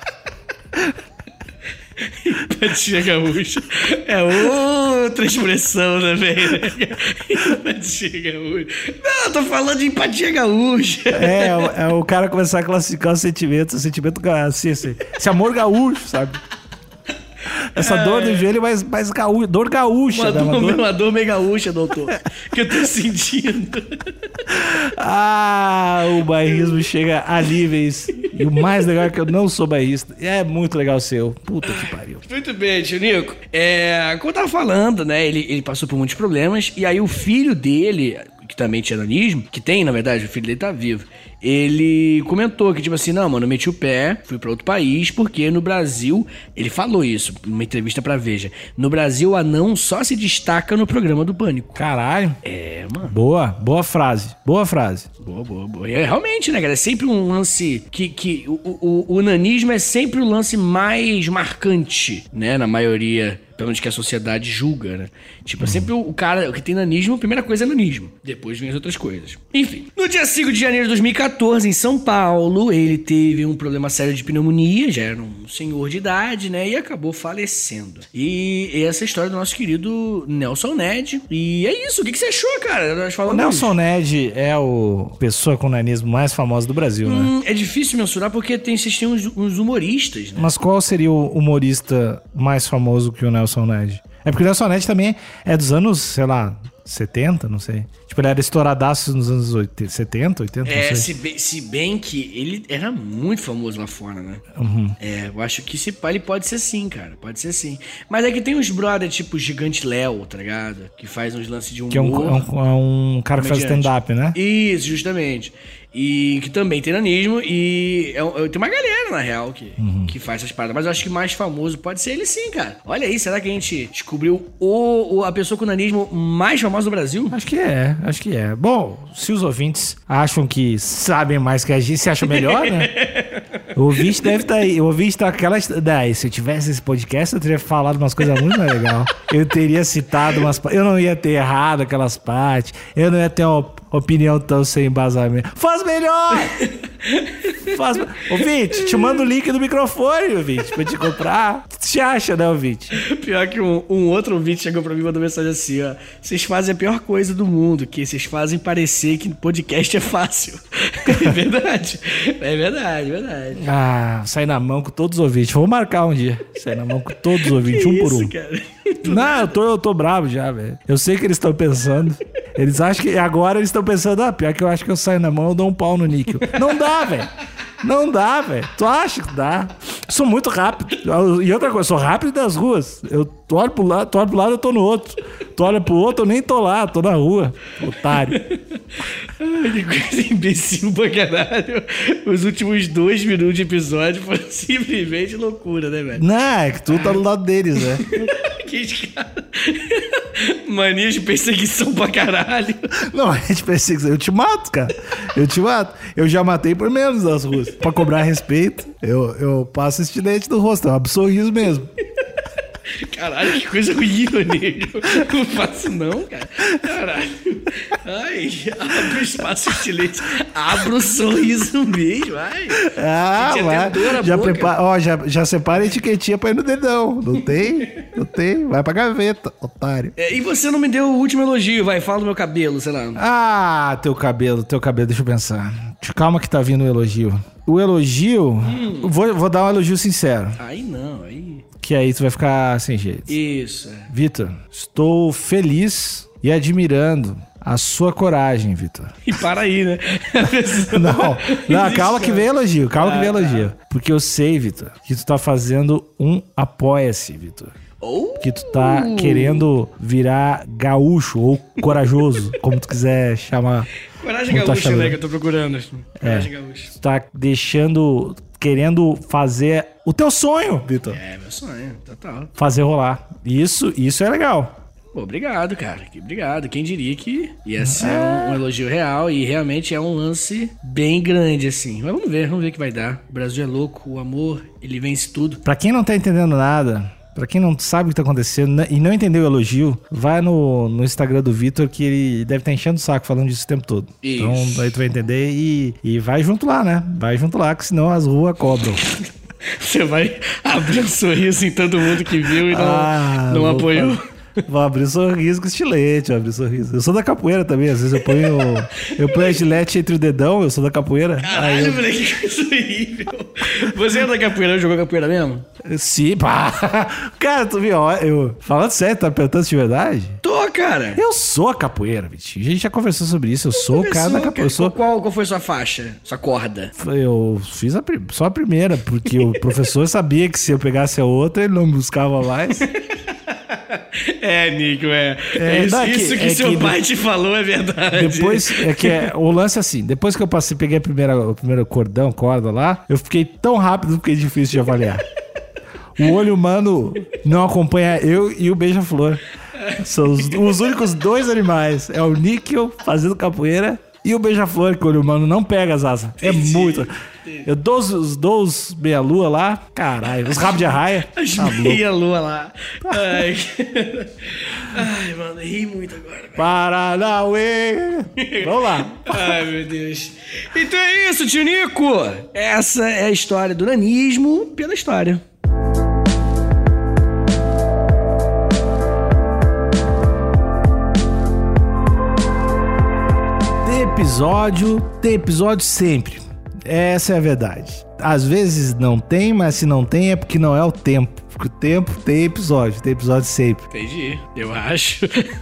Empatia gaúcha. É outra expressão também, né? Empatia gaúcha. Não, eu tô falando de empatia gaúcha. É, é o cara começar a classificar os sentimentos, o sentimento assim, assim, esse amor gaúcho, sabe? Essa é. dor do joelho mais, mais gaúcha, dor gaúcha. Uma, né? dor, uma, dor... uma dor meio gaúcha, doutor. Que eu tô sentindo. Ah, o bairrismo chega a níveis. E o mais legal é que eu não sou bairrista. É muito legal ser eu. Puta que pariu. Muito bem, tio Nico. É, como eu tava falando, né? Ele, ele passou por muitos problemas. E aí o filho dele, que também tinha nanismo, que tem, na verdade, o filho dele tá vivo. Ele comentou que, tipo assim, não, mano, eu meti o pé, fui pra outro país, porque no Brasil, ele falou isso numa entrevista pra Veja, no Brasil o anão só se destaca no programa do Pânico. Caralho. É, mano. Boa, boa frase, boa frase. Boa, boa, boa. É, realmente, né, cara, é sempre um lance que, que o, o, o nanismo é sempre o lance mais marcante, né, na maioria, pelo menos que a sociedade julga, né? Tipo, é sempre o, o cara que tem nanismo, a primeira coisa é nanismo. Depois vem as outras coisas. Enfim, no dia cinco de janeiro de dois mil e catorze, em São Paulo, ele teve um problema sério de pneumonia, já era um senhor de idade, né? E acabou falecendo. E essa é a história do nosso querido Nelson Ned. E é isso, o que, que você achou, cara? Nós falamos o Nelson Ned é o pessoa com nanismo mais famosa do Brasil, hum, né? É difícil mensurar porque tem, vocês têm uns, uns humoristas, né? Mas qual seria o humorista mais famoso que o Nelson Ned? É porque o Nelson Ned também é dos anos, sei lá, setenta, não sei. Tipo, ele era estouradaço nos anos oitenta, setenta, oitenta, é, não sei. Se bem, se bem que ele era muito famoso lá fora, né? Uhum. É, eu acho que esse pai ele pode ser sim, cara. Pode ser sim. Mas é que tem uns brother tipo Gigante Léo, tá ligado? Que faz uns lances de humor. Que é um, é um, é um cara que faz stand-up, né? Isso, justamente. E que também tem nanismo. E é, é, tem uma galera, na real, que, uhum. que faz essas paradas. Mas eu acho que o mais famoso pode ser ele sim, cara. Olha aí, será que a gente descobriu o, o, a pessoa com nanismo mais famosa do Brasil? Acho que é, acho que é. Bom, se os ouvintes acham que sabem mais que a gente, se acham melhor, né? O ouvinte deve estar tá aí. O ouvinte tá aquela... Daí, se eu tivesse esse podcast, eu teria falado umas coisas muito mais legais. Eu teria citado umas... Eu não ia ter errado aquelas partes. Eu não ia ter uma opinião tão sem embasamento. Faz melhor! Faz... Ouvinte, te manda o link do microfone, ouvinte, pra te comprar. O que você acha, né, ouvinte? Pior que um, um outro ouvinte chegou pra mim e mandou mensagem assim, ó. Vocês fazem a pior coisa do mundo, que vocês fazem parecer que podcast é fácil. É verdade. É verdade, é verdade. Ah, sai na mão com todos os ouvintes. Vou marcar um dia. Sai na mão com todos os ouvintes, que um isso, por um. Cara? Não, eu tô, eu tô bravo já, velho. Eu sei que eles estão pensando. Eles acham que agora eles estão pensando, ah, pior que eu acho que eu saio na mão, eu dou um pau no níquel. Não dá, velho. Não dá, velho. Tu acha que dá? Sou muito rápido. E outra coisa, sou rápido das ruas. Eu tu olho pro lado, tu olha pro lado, eu tô no outro. Tu olha pro outro, eu nem tô lá, tô na rua. Otário. Ai, que coisa imbecil pra caralho. Os últimos dois minutos de episódio foram simplesmente loucura, né, velho? Não, é que tu tá do lado deles, né? Que cara. Mania de perseguição pra caralho. Não, é de perseguição. Eu te mato, cara. Eu te mato. Eu já matei por menos nas ruas. Pra cobrar respeito, eu, eu passo estilete no rosto. É um sorriso mesmo. Caralho, que coisa horrível, nego. Não faço não, cara. Caralho. Ai, abro o espaço estilete. Abro o sorriso mesmo, ai. Ah, vai. Já, prepara, ó, já, já separa a etiquetinha pra ir no dedão. Não tem? Não tem. Vai pra gaveta, otário. É, e você não me deu o último elogio, vai. Fala do meu cabelo, sei lá. Ah, teu cabelo, teu cabelo. Deixa eu pensar. Calma que tá vindo o elogio. o elogio... Hum. Vou, vou dar um elogio sincero. Aí não, aí... Que aí tu vai ficar sem jeito. Isso. É. Vitor, estou feliz e admirando a sua coragem, Vitor. E para aí, né? Não, não, calma que vem elogio, calma ah, que vem elogio. Tá. Porque eu sei, Vitor, que tu tá fazendo um apoia-se, Vitor. Oh. Que tu tá querendo virar gaúcho ou corajoso, como tu quiser chamar. Coragem gaúcha, né, que eu tô procurando. Coragem é. gaúcha. Tu tá deixando, querendo fazer o teu sonho, Vitor. É, meu sonho, total. Fazer rolar. Isso, isso é legal. Pô, obrigado, cara. Obrigado. Quem diria que ia ser é. um, um elogio real e realmente é um lance bem grande, assim. Mas vamos ver, vamos ver o que vai dar. O Brasil é louco, o amor, ele vence tudo. Pra quem não tá entendendo nada, pra quem não sabe o que tá acontecendo e não entendeu o elogio, vai no, no Instagram do Vitor, que ele deve estar tá enchendo o saco falando disso o tempo todo. Isso. Então aí tu vai entender e, e vai junto lá, né? Vai junto lá, que senão as ruas cobram. Você vai abrir um sorriso em todo mundo que viu e não, ah, não apoiou. Fazer. Vou abrir um sorriso com estilete, vou abrir um sorriso. Eu sou da capoeira também, às vezes eu ponho eu ponho a estilete entre o dedão, eu sou da capoeira. Caralho, eu... moleque, que coisa horrível. Você é da capoeira, jogou capoeira mesmo? Sim, pá. Cara, tu viu, eu... Falando sério, tá perguntando de verdade? Tô, cara. Eu sou a capoeira, Vitinho. A gente já conversou sobre isso, eu Não sou o cara da capoeira. Sou... Qual, qual foi sua faixa, sua corda? Eu fiz a, só a primeira, porque o professor sabia que se eu pegasse a outra, ele não buscava mais. É, Nico, é. é, é isso, daqui, isso que é seu que pai de... te falou é verdade. Depois, é que é, o lance é assim, depois que eu passei, peguei a primeira, o primeiro cordão, corda lá, eu fiquei tão rápido que fiquei difícil de avaliar. O olho humano não acompanha eu e o beija-flor. São os, os únicos dois animais. É o níquel fazendo capoeira e o beija-flor, que o olho humano não pega as asas. É entendi, muito... Entendi. Eu dou os, dou os meia-lua lá, caralho, os rabos de arraia. As tá meia-lua lá. Ai. Ai, mano, ri muito agora. Véio. Paranauê. Vamos lá. Ai, meu Deus. Então é isso, tio Nico. Essa é a história do nanismo pela história. Tem episódio, tem episódio sempre. Essa é a verdade. Às vezes não tem, mas se não tem é porque não é o tempo. Porque o tempo tem episódio, tem episódio sempre. Entendi, eu acho.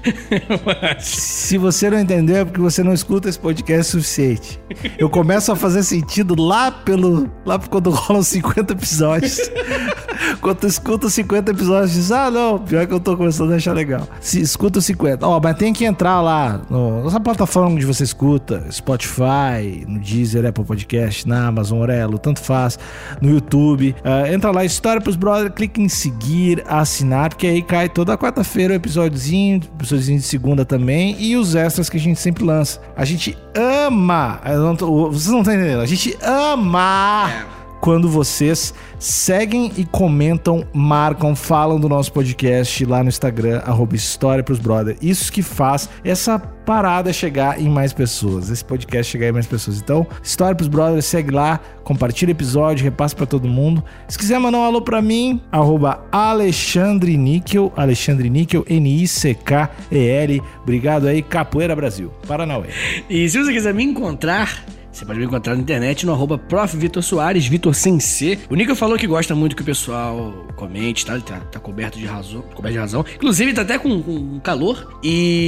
eu acho. Se você não entendeu é porque você não escuta esse podcast o suficiente. Eu começo a fazer sentido lá pelo... Lá quando rolam cinquenta episódios. Quando tu escuta os cinquenta episódios, diz, ah, não, pior que eu tô começando a achar legal. Se escuta os cinquenta. Ó, oh, mas tem que entrar lá no, nessa plataforma onde você escuta, Spotify, no Deezer, Apple Podcast, na Amazon, Orelo, tanto faz, no YouTube. Uh, entra lá, História pros Brothers, clica em seguir, assinar, porque aí cai toda quarta-feira o episódiozinho, episódiozinho de segunda também, e os extras que a gente sempre lança. A gente ama, eu não tô, vocês não estão entendendo, a gente ama... É. Quando vocês seguem e comentam, marcam, falam do nosso podcast lá no Instagram, arroba História pros Brothers. Isso que faz essa parada chegar em mais pessoas, esse podcast chegar em mais pessoas. Então, História pros Brothers, segue lá, compartilha o episódio, repassa pra todo mundo. Se quiser mandar um alô pra mim, arroba Alexandre Níquel, Alexandre Níquel, N I C K E L. Obrigado aí, Capoeira Brasil, Paranauê. E se você quiser me encontrar... Você pode me encontrar na internet no arroba prof Vitor Soares, Vitor sem C. O Nico falou que gosta muito que o pessoal comente, tá? Ele tá, tá coberto de razão, coberto de razão. Inclusive, tá até com, com calor.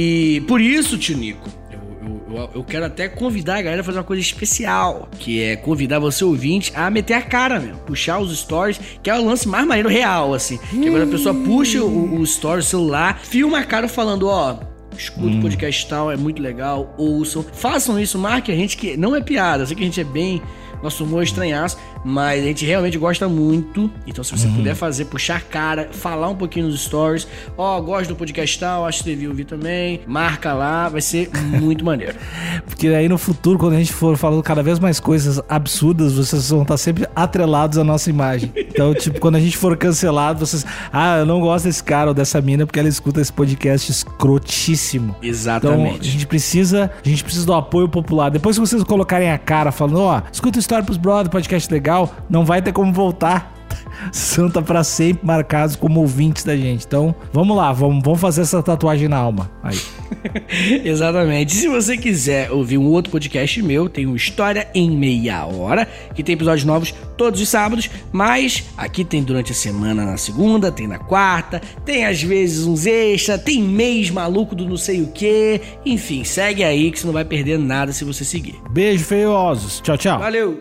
E por isso, tio Nico, eu, eu, eu, eu quero até convidar a galera a fazer uma coisa especial, que é convidar você, ouvinte, a meter a cara, meu. Puxar os stories, que é o lance mais maneiro real, assim. Que agora a pessoa puxa o, o story, o celular, filma a cara falando, ó... Escuta hum. o podcast tal, é muito legal, ouçam. Façam isso, marque a gente, que não é piada. Eu sei que a gente é bem... Nosso humor é estranhaço, mas a gente realmente gosta muito. Então, se você uhum. puder fazer, puxar a cara, falar um pouquinho nos stories. Ó, oh, gosto do podcast tal, acho que você devia ouvir também. Marca lá, vai ser muito maneiro. Porque aí no futuro, quando a gente for falando cada vez mais coisas absurdas, vocês vão estar sempre atrelados à nossa imagem. Então, tipo, quando a gente for cancelado, vocês... Ah, eu não gosto desse cara ou dessa mina porque ela escuta esse podcast escrotíssimo. Exatamente. Então, a gente precisa, a gente precisa do apoio popular. Depois que vocês colocarem a cara falando, ó, oh, escuta História pros Brothers, podcast legal, não vai ter como voltar. São tá pra sempre marcados como ouvintes da gente. Então, vamos lá, vamos, vamos fazer essa tatuagem na alma. Aí. Exatamente. Se você quiser ouvir um outro podcast meu, tem o História em Meia Hora, que tem episódios novos todos os sábados, mas aqui tem durante a semana na segunda, tem na quarta, tem às vezes uns extra, tem mês maluco do não sei o que. Enfim, segue aí que você não vai perder nada se você seguir. Beijo, feiosos. Tchau, tchau. Valeu!